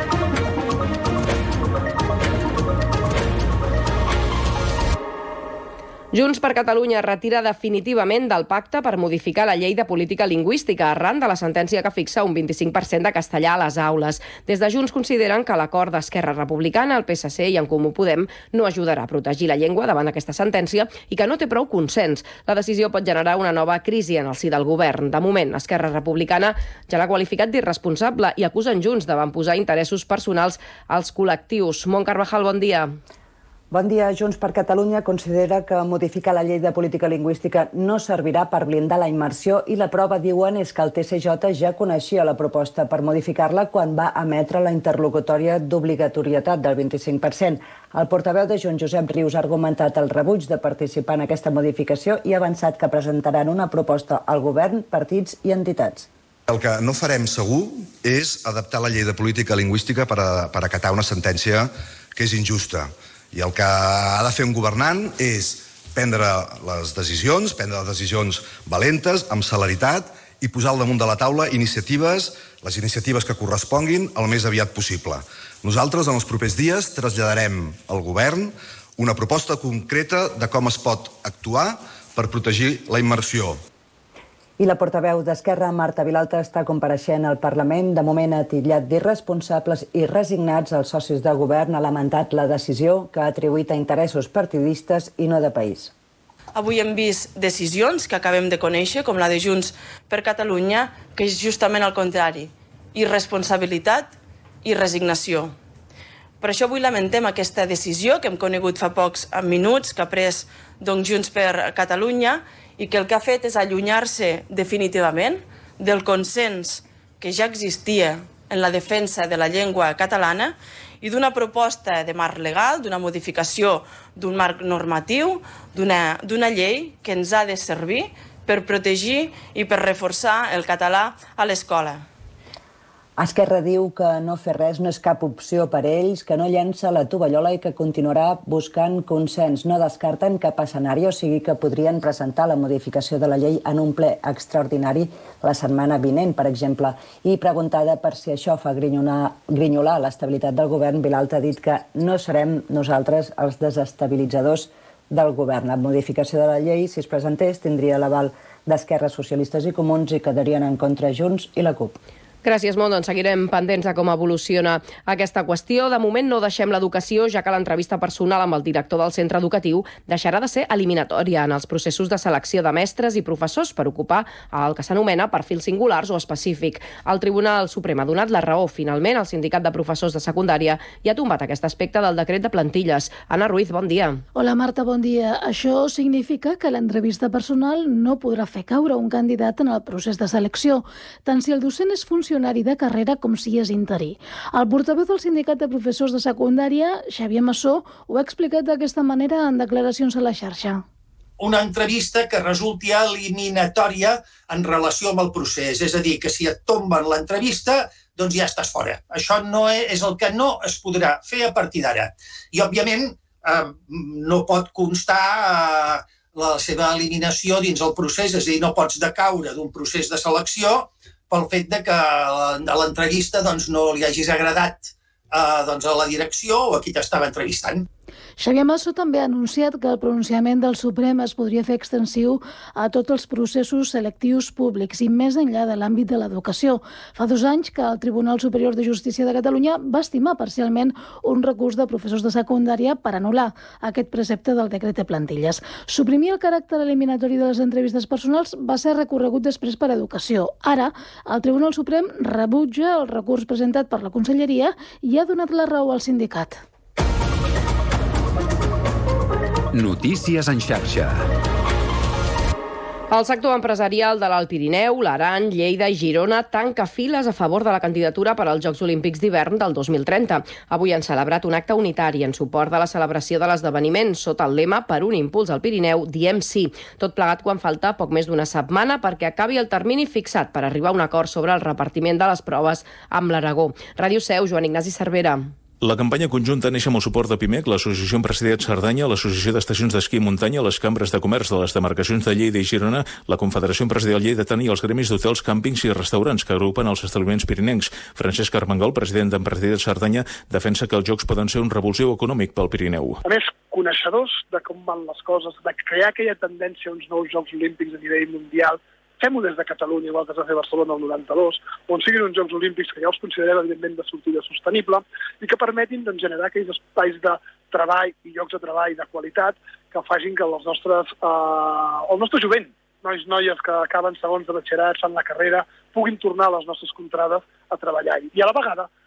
Junts per Catalunya retira definitivament del pacte per modificar la llei de política lingüística arran de la sentència que fixa un vint-i-cinc per cent de castellà a les aules. Des de Junts consideren que l'acord d'Esquerra Republicana, el P S C i En Comú Podem no ajudarà a protegir la llengua davant aquesta sentència i que no té prou consens. La decisió pot generar una nova crisi en el si del govern. De moment, Esquerra Republicana ja l'ha qualificat d'irresponsable i acusen Junts d'avantposar interessos personals als col·lectius. Mont Carvajal, bon dia. Bon dia. Junts per Catalunya considera que modificar la llei de política lingüística no servirà per blindar la immersió i la prova, diuen, és que el T C J ja coneixia la proposta per modificar-la quan va emetre la interlocutòria d'obligatorietat del vint-i-cinc per cent. El portaveu de Junts, Josep Rius, ha argumentat el rebuig de participar en aquesta modificació i ha avançat que presentaran una proposta al govern, partits i entitats. El que no farem segur és adaptar la llei de política lingüística per, a, per acatar una sentència que és injusta. I el que ha de fer un governant és prendre les decisions, prendre les decisions valentes, amb celeritat, i posar al damunt de la taula iniciatives, les iniciatives que corresponguin el més aviat possible. Nosaltres, en els propers dies, traslladarem al govern una proposta concreta de com es pot actuar per protegir la immersió. I la portaveu d'Esquerra, Marta Vilalta, està compareixent al Parlament. De moment ha titllat d'irresponsables i resignats els socis de govern. Ha lamentat la decisió que ha atribuït a interessos partidistes i no de país. Avui hem vist decisions que acabem de conèixer, com la de Junts per Catalunya, que és justament el contrari. Irresponsabilitat i resignació. Per això avui lamentem aquesta decisió que hem conegut fa pocs minuts, que ha pres doncs, Junts per Catalunya, i que el que ha fet és allunyar-se definitivament del consens que ja existia en la defensa de la llengua catalana i d'una proposta de marc legal, d'una modificació d'un marc normatiu, d'una d'una llei que ens ha de servir per protegir i per reforçar el català a l'escola. Esquerra diu que no fer res no és cap opció per ells, que no llença la tovallola i que continuarà buscant consens. No descarten cap escenari, o sigui que podrien presentar la modificació de la llei en un ple extraordinari la setmana vinent, per exemple. I preguntada per si això fa grinyolar, grinyolar l'estabilitat del govern, Vilalta ha dit que no serem nosaltres els desestabilitzadors del govern. La modificació de la llei, si es presentés, tindria l'aval d'Esquerra, Socialistes i Comuns i quedarien en contra Junts i la CUP. Gràcies, molt. Doncs seguirem pendents de com evoluciona aquesta qüestió. De moment no deixem l'educació, ja que l'entrevista personal amb el director del centre educatiu deixarà de ser eliminatòria en els processos de selecció de mestres i professors per ocupar el que s'anomena perfils singulars o específic. El Tribunal Suprem ha donat la raó, finalment, al sindicat de professors de secundària i ha tombat aquest aspecte del decret de plantilles. Anna Ruiz, bon dia. Hola, Marta, bon dia. Això significa que l'entrevista personal no podrà fer caure un candidat en el procés de selecció, tant si el docent és funcionari de carrera com si és interí. El portaveu del sindicat de professors de secundària, Xavier Massó, ho ha explicat d'aquesta manera en declaracions a la xarxa. Una entrevista que resulti eliminatòria en relació amb el procés. És a dir, que si et tomben l'entrevista, doncs ja estàs fora. Això no és el que no es podrà fer a partir d'ara. I, òbviament, eh, no pot constar eh, la seva eliminació dins el procés, és a dir, no pots decaure d'un procés de selecció pel fet de que a l'entrevista doncs, no li hagis agradat eh, doncs, a la direcció o a qui t'estava entrevistant. Xavier Massó també ha anunciat que el pronunciament del Suprem es podria fer extensiu a tots els processos selectius públics i més enllà de l'àmbit de l'educació. Fa dos anys que el Tribunal Superior de Justícia de Catalunya va estimar parcialment un recurs de professors de secundària per anul·lar aquest precepte del decret de plantilles. Suprimir el caràcter eliminatori de les entrevistes personals va ser recorregut després per Educació. Ara, el Tribunal Suprem rebutja el recurs presentat per la Conselleria i ha donat la raó al sindicat. Notícies en xarxa. El sector empresarial de l'Alt Pirineu, l'Aran, Lleida i Girona tanca files a favor de la candidatura per als Jocs Olímpics d'hivern del dos mil trenta. Avui han celebrat un acte unitari en suport de la celebració de l'esdeveniment sota el lema "Per un impuls al Pirineu, diem sí". Tot plegat quan falta poc més d'una setmana perquè acabi el termini fixat per arribar a un acord sobre el repartiment de les proves amb l'Aragó. Ràdio Seu, Joan Ignasi Cervera. La campanya conjunta neix amb el suport de PIMEC, l'Associació Empresarial Cerdanya, l'Associació d'Estacions d'Esquí i Muntanya, les cambres de comerç de les demarcacions de Lleida i Girona, la Confederació Empresarial Lleidatana i els gremis d'hotels, càmpings i restaurants que agrupen els establiments pirinencs. Francesc Armengol, president d'Empresarial Cerdanya, defensa que els Jocs poden ser un revulsiu econòmic pel Pirineu. A més, coneixedors de com van les coses, de crear aquella tendència a uns nous Jocs Olímpics a nivell mundial, fem-ho des de Catalunya, igual que es va fer Barcelona el noranta-dos, on siguin uns Jocs Olímpics que ja els considerem, evidentment, de sortida sostenible i que permetin doncs, generar aquells espais de treball i llocs de treball de qualitat que facin que els nostres, eh, el nostre jovent, nois, noies que acaben segons de batxillerat, fan la carrera, puguin tornar a les nostres contrades a treballar. I a la vegada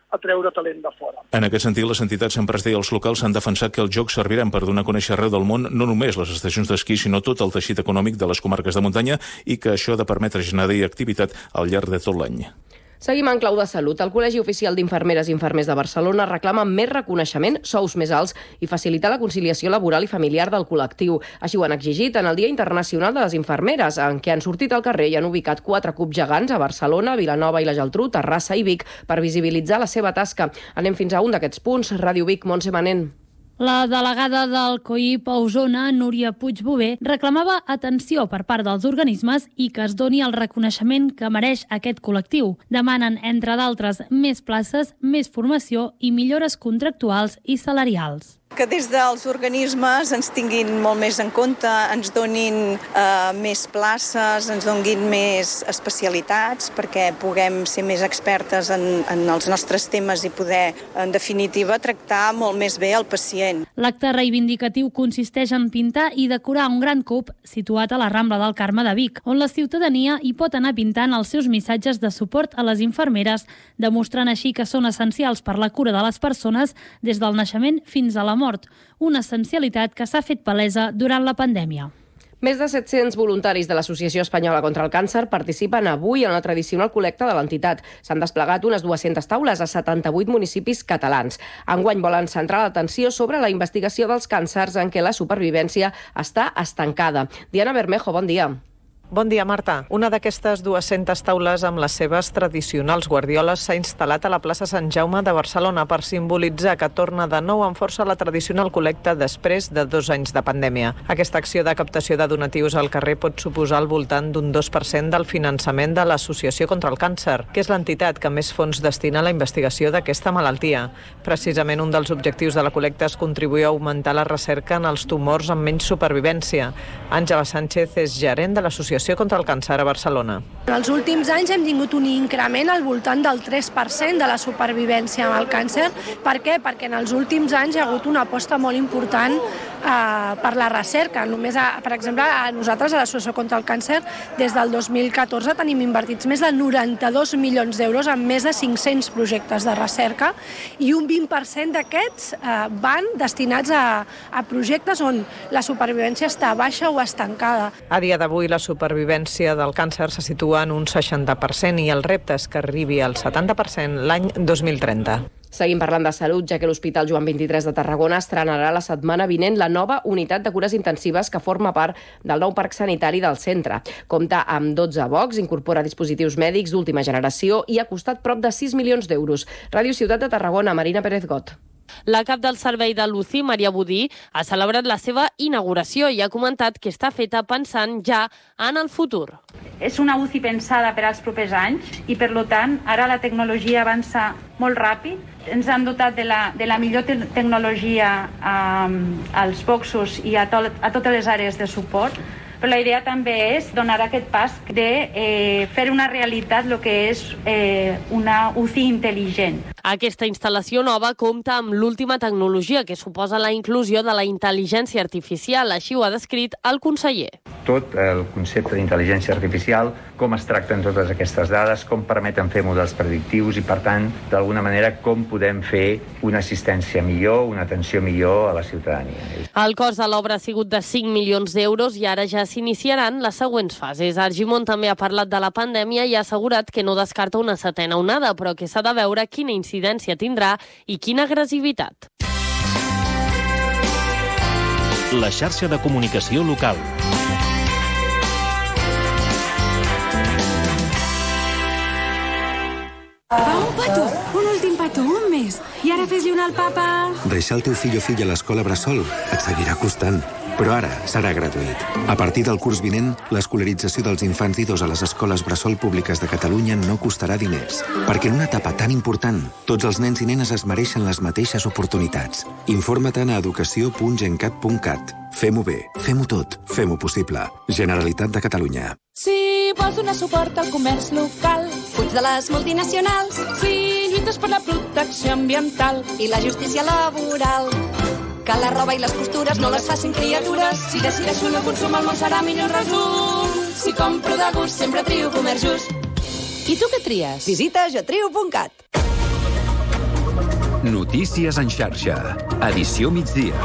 a treure talent de fora. En aquest sentit, les entitats empresarials locals han defensat que els jocs serviran per donar a conèixer arreu del món no només les estacions d'esquí, sinó tot el teixit econòmic de les comarques de muntanya i que això ha de permetre generar activitat al llarg de tot l'any. Seguim en clau de salut. El Col·legi Oficial d'Infermeres i Infermers de Barcelona reclama més reconeixement, sous més alts i facilitar la conciliació laboral i familiar del col·lectiu. Així ho han exigit en el Dia Internacional de les Infermeres, en què han sortit al carrer i han ubicat quatre cups gegants a Barcelona, Vilanova i la Geltrú, Terrassa i Vic per visibilitzar la seva tasca. Anem fins a un d'aquests punts. Ràdio Vic, Montse Manent. La delegada del C O I P a Osona, Núria Puigbové, reclamava atenció per part dels organismes i que es doni el reconeixement que mereix aquest col·lectiu. Demanen, entre d'altres, més places, més formació i millores contractuals i salarials. Que des dels organismes ens tinguin molt més en compte, ens donin eh, més places, ens donin més especialitats perquè puguem ser més expertes en, en els nostres temes i poder, en definitiva, tractar molt més bé el pacient. L'acte reivindicatiu consisteix en pintar i decorar un gran cub situat a la Rambla del Carme de Vic, on la ciutadania hi pot anar pintant els seus missatges de suport a les infermeres, demostrant així que són essencials per la cura de les persones des del naixement fins a la mort, una essencialitat que s'ha fet palesa durant la pandèmia. Més de set-cents voluntaris de l'Associació Espanyola contra el Càncer participen avui en la tradicional col·lecta de l'entitat. S'han desplegat unes dues-centes taules a setanta-vuit municipis catalans. Enguany volen centrar l'atenció sobre la investigació dels càncers en què la supervivència està estancada. Diana Bermejo, bon dia. Bon dia, Marta. Una d'aquestes dues-centes taules amb les seves tradicionals guardioles s'ha instal·lat a la plaça Sant Jaume de Barcelona per simbolitzar que torna de nou amb força la tradicional col·lecta després de dos anys de pandèmia. Aquesta acció de captació de donatius al carrer pot suposar al voltant d'un dos per cent del finançament de l'Associació contra el Càncer, que és l'entitat que més fons destina a la investigació d'aquesta malaltia. Precisament un dels objectius de la col·lecta és contribuir a augmentar la recerca en els tumors amb menys supervivència. Àngela Sánchez és gerent de l'Associació contra el Càncer a Barcelona. En els últims anys hem tingut un increment al voltant del tres per cent de la supervivència amb el càncer. Per què? Perquè en els últims anys hi ha hagut una aposta molt important eh, per la recerca. Només, a, per exemple, a nosaltres, a l'Associació contra el Càncer, des del dos mil catorze tenim invertits més de noranta-dos milions d'euros en més de cinc-cents projectes de recerca i un vint per cent d'aquests eh, van destinats a, a projectes on la supervivència està baixa o estancada. A dia d'avui la supervivència del càncer se situa en un seixanta per cent i el repte és que arribi al setanta per cent l'any dos mil trenta. Seguim parlant de salut, ja que l'Hospital Joan vint-i-tres de Tarragona estrenarà la setmana vinent la nova unitat de cures intensives que forma part del nou parc sanitari del centre. Compta amb dotze bocs, incorpora dispositius mèdics d'última generació i ha costat prop de sis milions d'euros. Ràdio Ciutat de Tarragona, Marina Pérez Got. La cap del servei de l'U C I, Maria Budí, ha celebrat la seva inauguració i ha comentat que està feta pensant ja en el futur. És una U C I pensada per als propers anys i, per tant, ara la tecnologia avança molt ràpid. Ens han dotat de la, de la millor te tecnologia um, als boxos i a, to a totes les àrees de suport, però la idea també és donar aquest pas de eh, fer una realitat el que és eh, una U C I intel·ligent. Aquesta instal·lació nova compta amb l'última tecnologia que suposa la inclusió de la intel·ligència artificial, així ho ha descrit el conseller. Tot el concepte d'intel·ligència artificial, com es tracten totes aquestes dades, com permeten fer models predictius i, per tant, d'alguna manera, com podem fer una assistència millor, una atenció millor a la ciutadania. El cost de l'obra ha sigut de cinc milions d'euros i ara ja s'iniciaran les següents fases. Argimon també ha parlat de la pandèmia i ha assegurat que no descarta una setena onada, però que s'ha de veure quina incidència tindrà i quina agressivitat. La xarxa de comunicació local. Va, un petó, un últim petó, un més. I ara fes-li un al papa. Deixar el teu fill o filla a l'escola Bressol et seguirà costant, però ara serà gratuït. A partir del curs vinent, l'escolarització dels infants d'I dos a les escoles Bressol públiques de Catalunya no costarà diners, perquè en una etapa tan important, tots els nens i nenes es mereixen les mateixes oportunitats. Informa't-ne a educació punt gencat punt cat. Fem-ho bé, fem-ho tot, fem-ho possible. Generalitat de Catalunya. Si vols donar suport al comerç local, fuig de les multinacionals. Si lluites per la protecció ambiental i la justícia laboral, que la roba i les costures no les facin criatures. Si decideixo no consum, el món serà millor resum. Si compro de gust, sempre trio comerç just. I tu què tries? Visita jo trio punt cat. Notícies en xarxa. Edició migdia.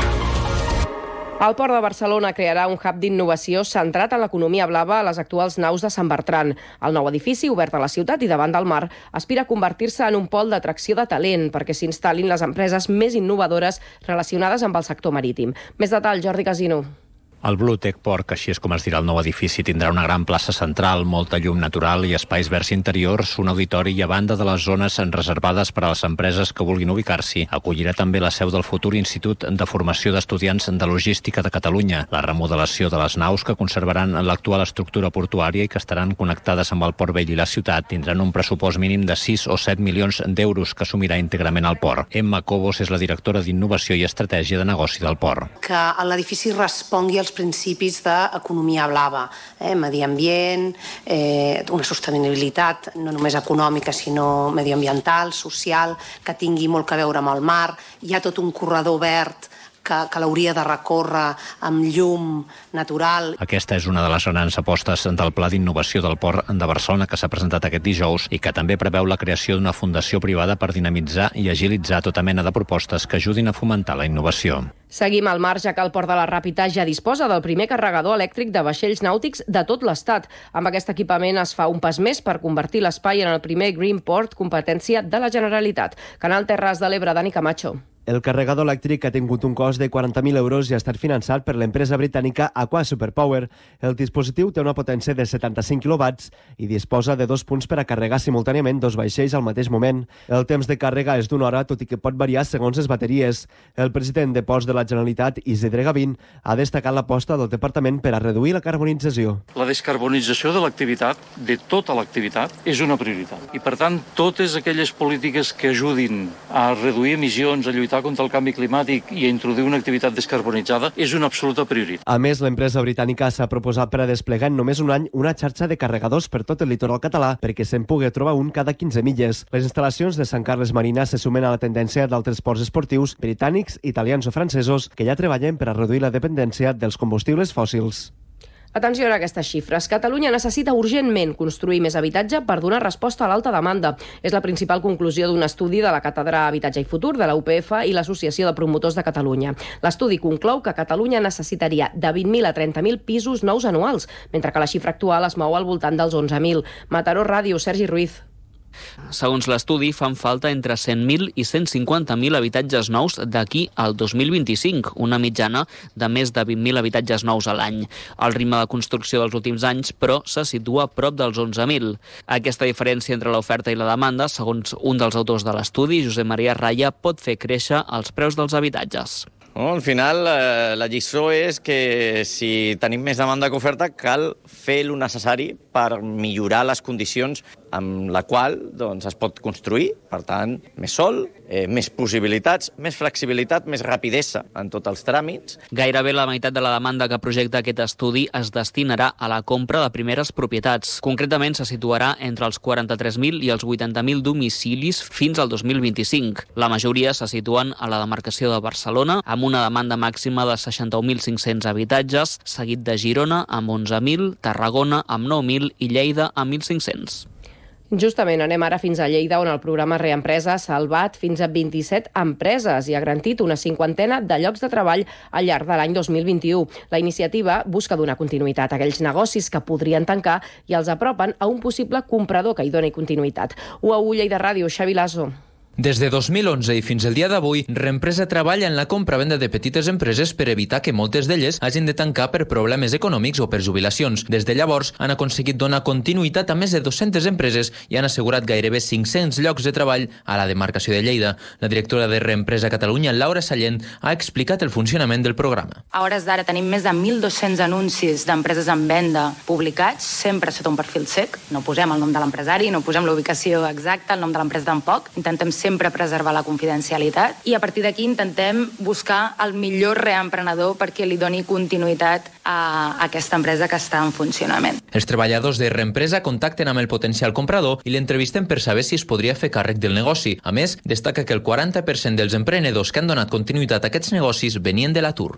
El Port de Barcelona crearà un hub d'innovació centrat en l'economia blava a les actuals naus de Sant Bertran. El nou edifici, obert a la ciutat i davant del mar, aspira a convertir-se en un pol d'atracció de talent perquè s'instal·lin les empreses més innovadores relacionades amb el sector marítim. Més detall, Jordi Casino. El Blue Tech Port, que així és com es dirà el nou edifici, tindrà una gran plaça central, molta llum natural i espais verds interiors, un auditori i a banda de les zones reservades per a les empreses que vulguin ubicar-s'hi. Acollirà també la seu del futur Institut de Formació d'Estudiants de Logística de Catalunya, la remodelació de les naus que conservaran l'actual estructura portuària i que estaran connectades amb el Port Vell i la ciutat. Tindran un pressupost mínim de sis o set milions d'euros que assumirà íntegrament el port. Emma Cobos és la directora d'Innovació i Estratègia de Negoci del port. Que l'edifici respongui als principis d'economia blava, eh, medi ambient, eh, una sostenibilitat no només econòmica sinó medioambiental, social, que tingui molt a veure amb el mar. Hi ha tot un corredor verd que, que l'hauria de recórrer amb llum natural. Aquesta és una de les grans apostes del Pla d'Innovació del Port de Barcelona que s'ha presentat aquest dijous i que també preveu la creació d'una fundació privada per dinamitzar i agilitzar tota mena de propostes que ajudin a fomentar la innovació. Seguim al mar, ja que el Port de la Ràpita ja disposa del primer carregador elèctric de vaixells nàutics de tot l'Estat. Amb aquest equipament es fa un pas més per convertir l'espai en el primer Green Port, competència de la Generalitat. Canal Terres de l'Ebre, Dani Camacho. El carregador elèctric ha tingut un cost de quaranta mil euros i ha estat finançat per l'empresa britànica Aqua Superpower. El dispositiu té una potència de setanta-cinc quilowatts i disposa de dos punts per a carregar simultàniament dos vaixells al mateix moment. El temps de càrrega és d'una hora, tot i que pot variar segons les bateries. El president de Ports de la Generalitat, Isidre Gavín, ha destacat l'aposta del departament per a reduir la carbonització. La descarbonització de l'activitat, de tota l'activitat, és una prioritat. I, per tant, totes aquelles polítiques que ajudin a reduir emissions, a lluitar contra el canvi climàtic i a introduir una activitat descarbonitzada és una absoluta prioritat. A més, l'empresa britànica s'ha proposat per a desplegar en només un any una xarxa de carregadors per tot el litoral català perquè se'n pugui trobar un cada quinze milles. Les instal·lacions de Sant Carles Marina se sumen a la tendència d'altres ports esportius britànics, italians o francesos que ja treballen per a reduir la dependència dels combustibles fòssils. Atenció a aquestes xifres. Catalunya necessita urgentment construir més habitatge per donar resposta a l'alta demanda. És la principal conclusió d'un estudi de la Càtedra Habitatge i Futur de la U P F i l'Associació de Promotors de Catalunya. L'estudi conclou que Catalunya necessitaria de vint mil a trenta mil pisos nous anuals, mentre que la xifra actual es mou al voltant dels onze mil. Mataró Ràdio, Sergi Ruiz. Segons l'estudi, fan falta entre cent mil i cent cinquanta mil habitatges nous d'aquí al dos mil vint-i-cinc, una mitjana de més de vint mil habitatges nous a l'any. El ritme de construcció dels últims anys, però, se situa prop dels onze mil. Aquesta diferència entre l'oferta i la demanda, segons un dels autors de l'estudi, Josep Maria Raya, pot fer créixer els preus dels habitatges. No, al final, eh, la lliçó és que si tenim més demanda que oferta, cal fer el necessari per millorar les condicions amb la qual doncs, es pot construir. Per tant, més sol, eh, més possibilitats, més flexibilitat, més rapidesa en tots els tràmits. Gairebé la meitat de la demanda que projecta aquest estudi es destinarà a la compra de primeres propietats. Concretament, se situarà entre els quaranta-tres mil i els vuitanta mil domicilis fins al dos mil vint-i-cinc. La majoria se situen a la demarcació de Barcelona, amb una demanda màxima de seixanta-un mil cinc-cents habitatges, seguit de Girona amb onze mil, Tarragona amb nou mil i Lleida amb mil cinc-cents. Justament anem ara fins a Lleida, on el programa Reempresa ha salvat fins a vint-i-set empreses i ha garantit una cinquantena de llocs de treball al llarg de l'any dos mil vint-i-u. La iniciativa busca donar continuïtat a aquells negocis que podrien tancar i els apropen a un possible comprador que hi doni continuïtat. U A U Lleida Ràdio, Xavi Lasso. Des de dos mil onze i fins al dia d'avui, Reempresa treballa en la compra-venda de petites empreses per evitar que moltes d'elles hagin de tancar per problemes econòmics o per jubilacions. Des de llavors, han aconseguit donar continuïtat a més de dues-centes empreses i han assegurat gairebé cinc-cents llocs de treball a la demarcació de Lleida. La directora de Reempresa Catalunya, Laura Sallent, ha explicat el funcionament del programa. A hores d'ara tenim més de mil dos-cents anuncis d'empreses en venda publicats, sempre sota un perfil sec. No posem el nom de l'empresari, no posem la ubicació exacta, el nom de l'empresa tampoc. Intentem sempre preservar la confidencialitat i a partir d'aquí intentem buscar el millor reemprenedor perquè li doni continuïtat a aquesta empresa que està en funcionament. Els treballadors de Reempresa contacten amb el potencial comprador i l'entrevisten per saber si es podria fer càrrec del negoci. A més, destaca que el quaranta per cent dels emprenedors que han donat continuïtat a aquests negocis venien de l'atur.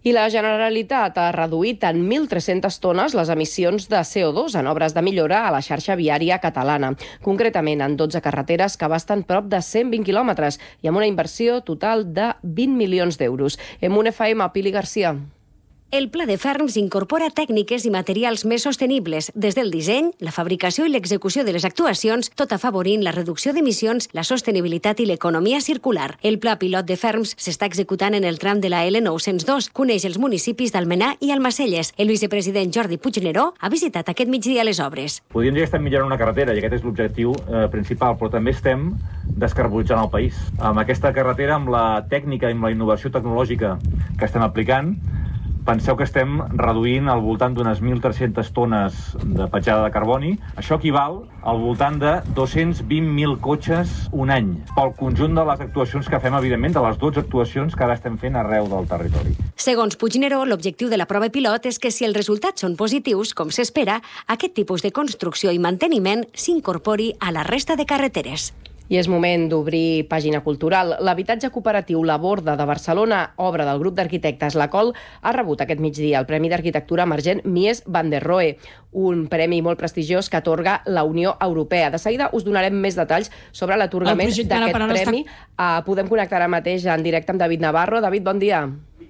I la Generalitat ha reduït en mil tres-centes tones les emissions de C O dos en obres de millora a la xarxa viària catalana, concretament en dotze carreteres que abasten prop de cent vint quilòmetres i amb una inversió total de vint milions d'euros. En un F M, Pili Garcia. El Pla de Ferms incorpora tècniques i materials més sostenibles, des del disseny, la fabricació i l'execució de les actuacions, tot afavorint la reducció d'emissions, la sostenibilitat i l'economia circular. El Pla Pilot de Ferms s'està executant en el tram de la L nou-cents dos. Coneix els municipis d'Almenar i Almacelles. El vicepresident Jordi Puigneró ha visitat aquest migdia les obres. Podríem dir que estem millorant una carretera i aquest és l'objectiu eh, principal, però també estem descarbonitzant el país. Amb aquesta carretera, amb la tècnica i amb la innovació tecnològica que estem aplicant, penseu que estem reduint al voltant d'unes mil tres-centes tones de petjada de carboni. Això equival al voltant de dos-cents vint mil cotxes un any, pel conjunt de les actuacions que fem, evidentment, de les dotze actuacions que ara estem fent arreu del territori. Segons Puigneró, l'objectiu de la prova pilot és que si els resultats són positius, com s'espera, aquest tipus de construcció i manteniment s'incorpori a la resta de carreteres. I és moment d'obrir pàgina cultural. L'habitatge cooperatiu La Borda de Barcelona, obra del grup d'arquitectes La Col, ha rebut aquest migdia el Premi d'Arquitectura Emergent Mies van der Rohe, un premi molt prestigiós que atorga la Unió Europea. De seguida us donarem més detalls sobre l'atorgament d'aquest premi. Està... Podem connectar ara mateix en directe amb David Navarro. David, bon dia.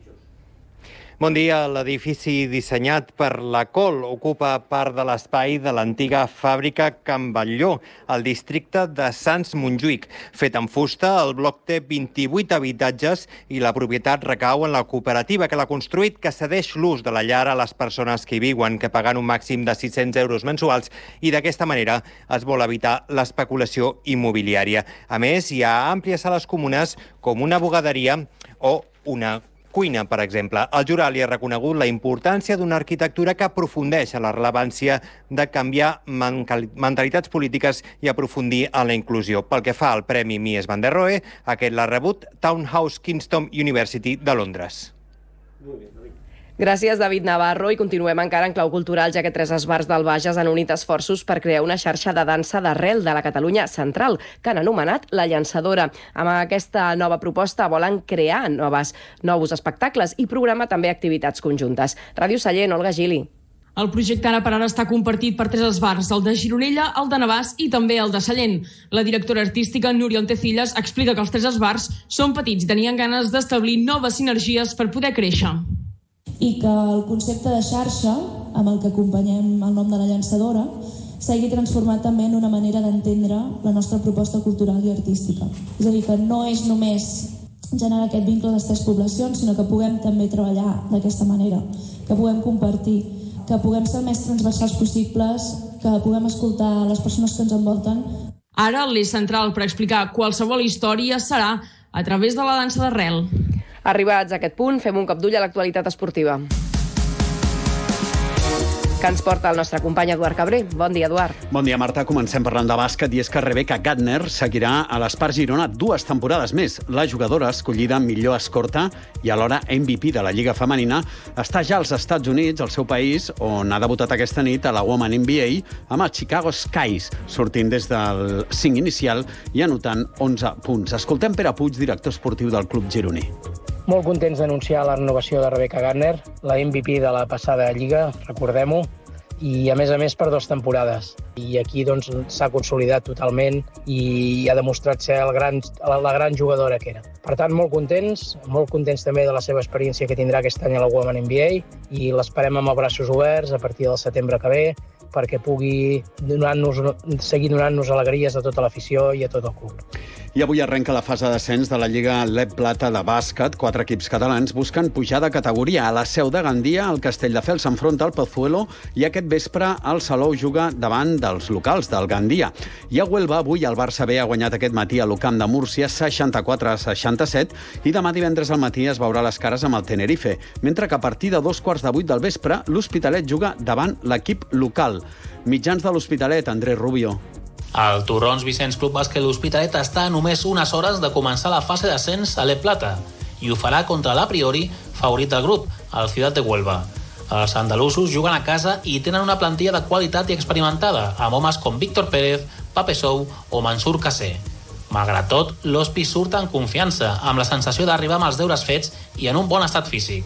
Bon dia. L'edifici dissenyat per la Col ocupa part de l'espai de l'antiga fàbrica Can Batlló, al districte de Sants Montjuïc. Fet en fusta, el bloc té vint-i-vuit habitatges i la propietat recau en la cooperativa que l'ha construït, que cedeix l'ús de la llar a les persones que hi viuen, que paguen un màxim de sis-cents euros mensuals, i d'aquesta manera es vol evitar l'especulació immobiliària. A més, hi ha àmplies sales comunes com una bugaderia o una cuina, per exemple. El jurat li ha reconegut la importància d'una arquitectura que aprofundeix en la rellevància de canviar mentalitats polítiques i aprofundir en la inclusió. Pel que fa al Premi Mies van der Rohe, aquest l'ha rebut Townhouse Kingston University de Londres. Gràcies, David Navarro, i continuem encara en clau cultural, ja que tres esbars del Bages han unit esforços per crear una xarxa de dansa d'arrel de la Catalunya central, que han anomenat La Llançadora. Amb aquesta nova proposta volen crear noves, nous espectacles i programar també activitats conjuntes. Ràdio Sallent, Olga Gili. El projecte ara per ara està compartit per tres esbars, el de Gironella, el de Navàs i també el de Sallent. La directora artística, Núria Ontecillas, explica que els tres esbars són petits i tenien ganes d'establir noves sinergies per poder créixer. I que el concepte de xarxa, amb el que acompanyem el nom de La Llançadora, s'hagi transformat també en una manera d'entendre la nostra proposta cultural i artística. És a dir, que no és només generar aquest vincle a les tres poblacions, sinó que puguem també treballar d'aquesta manera, que puguem compartir, que puguem ser el més transversals possibles, que puguem escoltar les persones que ens envolten. Ara l'eix central per explicar qualsevol història serà a través de la dansa d'arrel. Arribats a aquest punt, fem un cop d'ull a l'actualitat esportiva, que ens porta el nostre company Eduard Cabré. Bon dia, Eduard. Bon dia, Marta. Comencem parlant de bàsquet, i és que Rebecca Gardner seguirà a l'Espart Girona dues temporades més. La jugadora escollida millor escorta i alhora M V P de la Lliga Femenina està ja als Estats Units, al seu país, on ha debutat aquesta nit a la Women N B A amb els Chicago Skies, sortint des del cinc inicial i anotant onze punts. Escoltem Pere Puig, director esportiu del club gironí. Molt contents d'anunciar la renovació de Rebecca Gardner, la M V P de la passada Lliga, recordem-ho, i a més a més per dues temporades. I aquí doncs s'ha consolidat totalment i ha demostrat ser el gran, la, la gran jugadora que era. Per tant, molt contents, molt contents també de la seva experiència que tindrà aquest any a la Women N B A, i l'esperem amb els braços oberts a partir del setembre que ve, perquè pugui donar-nos, seguir donant-nos alegries a tota l'afició i a tot el club. I avui arrenca la fase d'ascens de la Lliga Leb Plata de bàsquet. Quatre equips catalans busquen pujar de categoria. A la Seu de Gandia, el Castelldefels s'enfronta al Pozuelo i aquest vespre el Salou juga davant dels locals del Gandia. I a Huelva, avui el Barça B ha guanyat aquest matí a l'Ucamp de Múrcia seixanta-quatre a seixanta-set i demà divendres al matí es veurà les cares amb el Tenerife, mentre que a partir de dos quarts de vuit del vespre l'Hospitalet juga davant l'equip local. Mitjans de l'Hospitalet, Andrés Rubio. El Torrons Vicenç Club Bàsquet l'Hospitalet està a només unes hores de començar la fase d'ascens a l'E Plata i ho farà contra l'A Priori, favorit del grup, el Ciutat de Huelva. Els andalusos juguen a casa i tenen una plantilla de qualitat i experimentada, amb homes com Víctor Pérez, Pape Sou o Mansur Kassé. Malgrat tot, l'Hospi surt en confiança, amb la sensació d'arribar amb els deures fets i en un bon estat físic.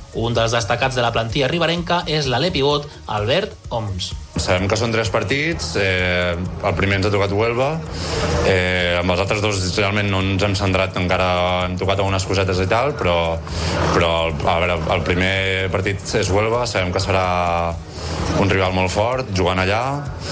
Un dels destacats de la plantilla riberenca és l'alè pivot Albert Oms. Sabem que són tres partits, eh, el primer ens ha tocat Huelva, eh, amb els altres dos realment no ens hem centrat, encara hem tocat algunes cosetes i tal, però, però a veure, el primer partit és Huelva, sabem que serà un rival molt fort, jugant allà,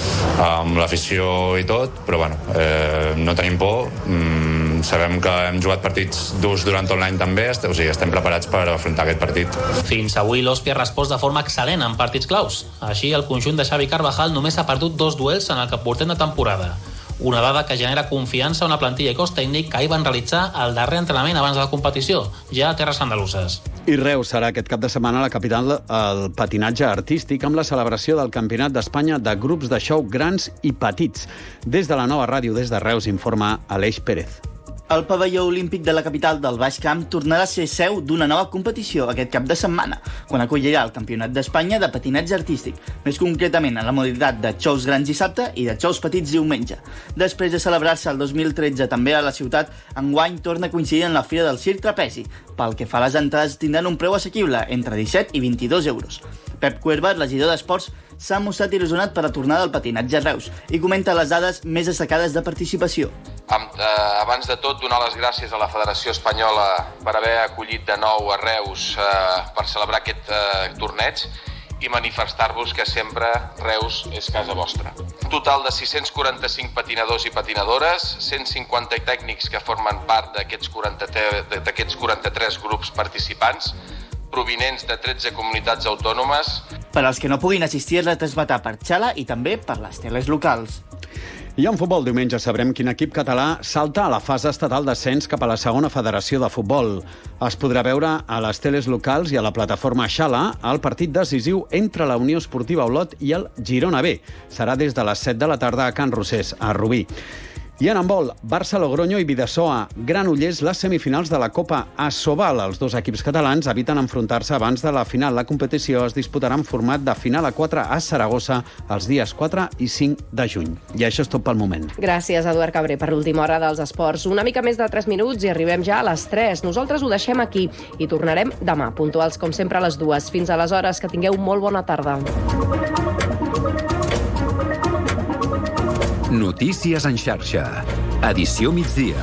amb l'afició i tot, però bueno, eh, no tenim por, mm, sabem que hem jugat partits durs durant tot l'any també, o sigui, estem preparats per afrontar aquest partit. Fins avui l'Òspia ha respost de forma excel·lent en partits claus. Així, el conjunt de Xavi Carvajal només ha perdut dos duels en el que portem de temporada. Una dada que genera confiança a una plantilla i cos tècnic que ahir van realitzar el darrer entrenament abans de la competició, ja a terres andaluses. I Reus serà aquest cap de setmana la capital del patinatge artístic amb la celebració del Campionat d'Espanya de grups de show grans i petits. Des de la nova ràdio des de Reus informa Aleix Pérez. El pavelló olímpic de la capital del Baix Camp tornarà a ser seu d'una nova competició aquest cap de setmana, quan acollirà el Campionat d'Espanya de patinatge artístic, més concretament en la modalitat de xous grans dissabte i de xous petits diumenge. Després de celebrar-se el dos mil tretze també a la ciutat, enguany torna a coincidir en la Fira del Circ Trapezi. Pel que fa a les entrades, tindran un preu assequible, entre disset i vint-i-dos euros. Pep Cuerva, regidor d'Esports, s'ha mostrat il·lusionat per la tornada del patinatge a Reus i comenta les dades més destacades de participació. Amb, eh, abans de tot, donar les gràcies a la Federació Espanyola per haver acollit de nou a Reus eh, per celebrar aquest eh, torneig i manifestar-vos que sempre Reus és casa vostra. Un total de sis-cents quaranta-cinc patinadors i patinadores, cent cinquanta tècnics que formen part d'aquests quaranta-tres grups participants, provinents de tretze comunitats autònomes. Per als que no puguin assistir, es retransmetrà per Xala i també per les teles locals. I en futbol, diumenge sabrem quin equip català salta a la fase estatal d'ascens cap a la segona federació de futbol. Es podrà veure a les teles locals i a la plataforma Xala el partit decisiu entre la Unió Esportiva Olot i el Girona B. Serà des de les set de la tarda a Can Rosés, a Rubí. I en handbol, Barça, Logroño i Bidasoa, Granollers, les semifinals de la Copa Asobal. Els dos equips catalans eviten enfrontar-se abans de la final. La competició es disputarà en format de final a quatre a Saragossa els dies quatre i cinc de juny. I això és tot pel moment. Gràcies, Eduard Cabré, per l'última hora dels esports. Una mica més de tres minuts i arribem ja a les tres. Nosaltres ho deixem aquí i tornarem demà, puntuals com sempre a les dues. Fins aleshores, que tingueu molt bona tarda. Notícies en xarxa. Edició migdia.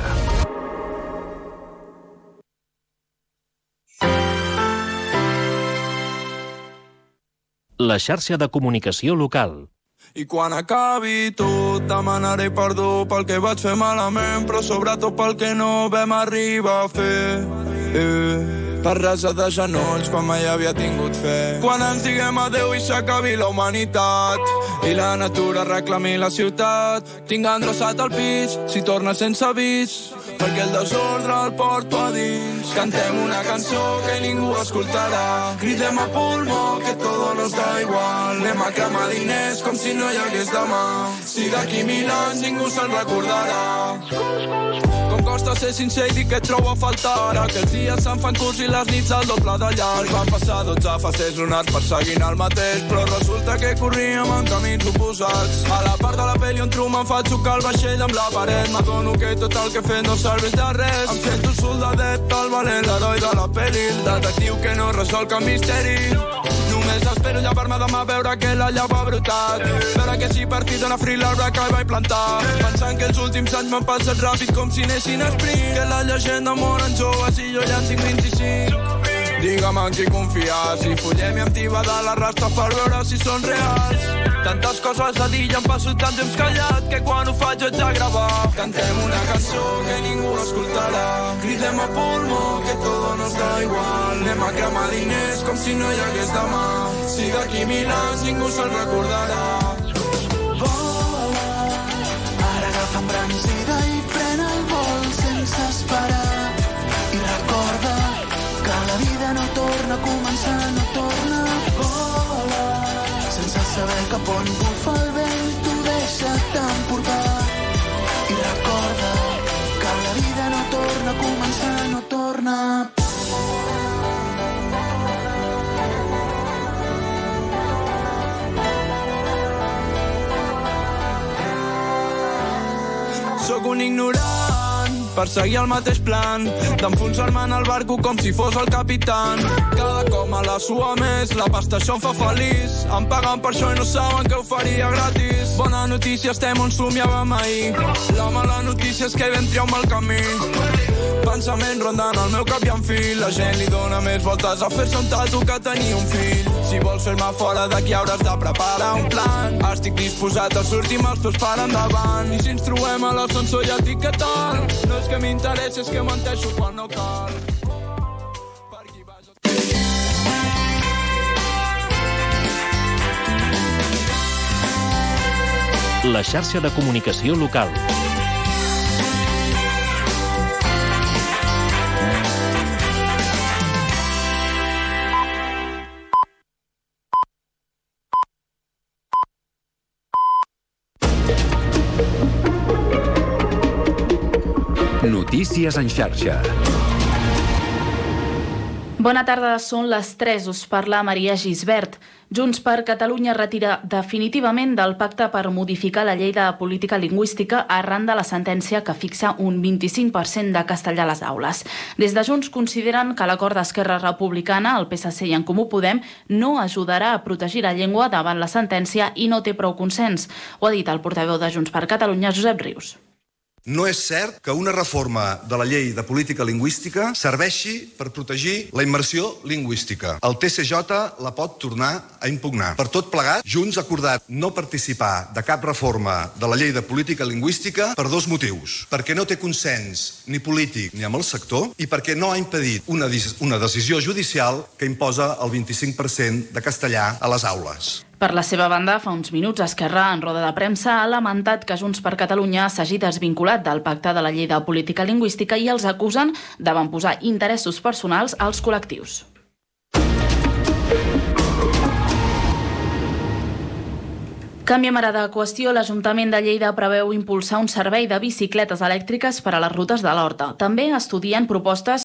La xarxa de comunicació local. I quan acabi tot demanaré perdó pel que vaig fer malament, però sobretot pel que no vam arribar a fer. Eh. Per resar de genolls quan mai havia tingut fe. Quan ens diguem adeu i s'acabi la humanitat i la natura reclami la ciutat, tinc endreçat el pis si torna sense avís, perquè el desordre el porto a dins. Cantem una cançó que ningú escoltarà, cridem a pulmó que todo nos da igual, anem a cremar diners com si no hi hagués demà. Si d'aquí mil anys ningú se'n recordarà. Com costa ser sincer i dir que et trobo a faltar, ara que els dies se'n fan curts i les nits al doble de llarg. Van passar dotze fases lunars perseguint el mateix, però resulta que corríem en camins oposats. A la part de la pel·li on Truman fa xocar el vaixell amb la paret, m'adono que tot el que he fet no serveix de res. Em sento un soldadet, el valent, l'heroi de la pel·li, el detectiu que no resol cap misteri. Només espero llevar-me demà a veure que la llava ha brotat, veure que si per fi dona fri l'arbre que vaig plantar, pensant que els últims anys m'han passat ràpid com si anessin a sprint, que la llegenda mor en joves i jo ja en tinc vint-i-cinc. Digue'm en qui confiar, si follem i em tiba de les rastres per veure si són reals. Tantes coses a dir i em passo tant temps callat que quan ho faig haig de gravar. Cantem una cançó que ningú escoltarà, cridem a pulmó que todo nos da igual, anem a cremar diners com si no hi hagués demà. Si d'aquí mil anys ningú se'n recordarà. Vola, ara agafa embranzida i pren el vol sense esperar. I recorda que la vida no torna a començar, no torna a volar. Sense saber cap on bufa el vent, tu deixa't emportar. I recorda que la vida no torna a començar, no torna a... Sóc un ignorant, perseguir el mateix plan, d'enfonsar-me en el barco com si fos el capitán. Cada coma la sua més, la pasta això em fa feliç. Em paguen per això i no saben que ho faria gratis. Bona notícia, estem on somiàvem ahir. La mala notícia és que hi vam triar un mal camí. Pensament rondant el meu cap i en fil. La gent li dona més voltes a fer-se un tatu que tenir un fill. Si vols fer-me fora d'aquí hauràs de preparar un plan. Estic disposat a sortir amb els teus per endavant. I si ens trobem a l'ascensor ja et dic què tal. No és que m'interessi, és que menteixo quan no cal. La xarxa de comunicació local. Notícies en xarxa. Bona tarda, són les tres. Us parla Maria Gisbert. Junts per Catalunya retira definitivament del pacte per modificar la llei de política lingüística arran de la sentència que fixa un vint-i-cinc per cent de castellà a les aules. Des de Junts consideren que l'acord d'Esquerra Republicana, el P S C i en Comú Podem no ajudarà a protegir la llengua davant la sentència i no té prou consens. Ho ha dit el portaveu de Junts per Catalunya, Josep Rius. No és cert que una reforma de la llei de política lingüística serveixi per protegir la immersió lingüística. El T C J la pot tornar a impugnar. Per tot plegat, Junts ha acordat no participar de cap reforma de la llei de política lingüística per dos motius. Perquè no té consens ni polític ni amb el sector i perquè no ha impedit una, una decisió judicial que imposa el vint-i-cinc per cent de castellà a les aules. Per la seva banda, fa uns minuts, Esquerra, en roda de premsa, ha lamentat que Junts per Catalunya s'hagi desvinculat del pacte de la llei de política lingüística i els acusen d'avantposar interessos personals als col·lectius. Canviem ara de qüestió. L'Ajuntament de Lleida preveu impulsar un servei de bicicletes elèctriques per a les rutes de l'Horta. També estudien propostes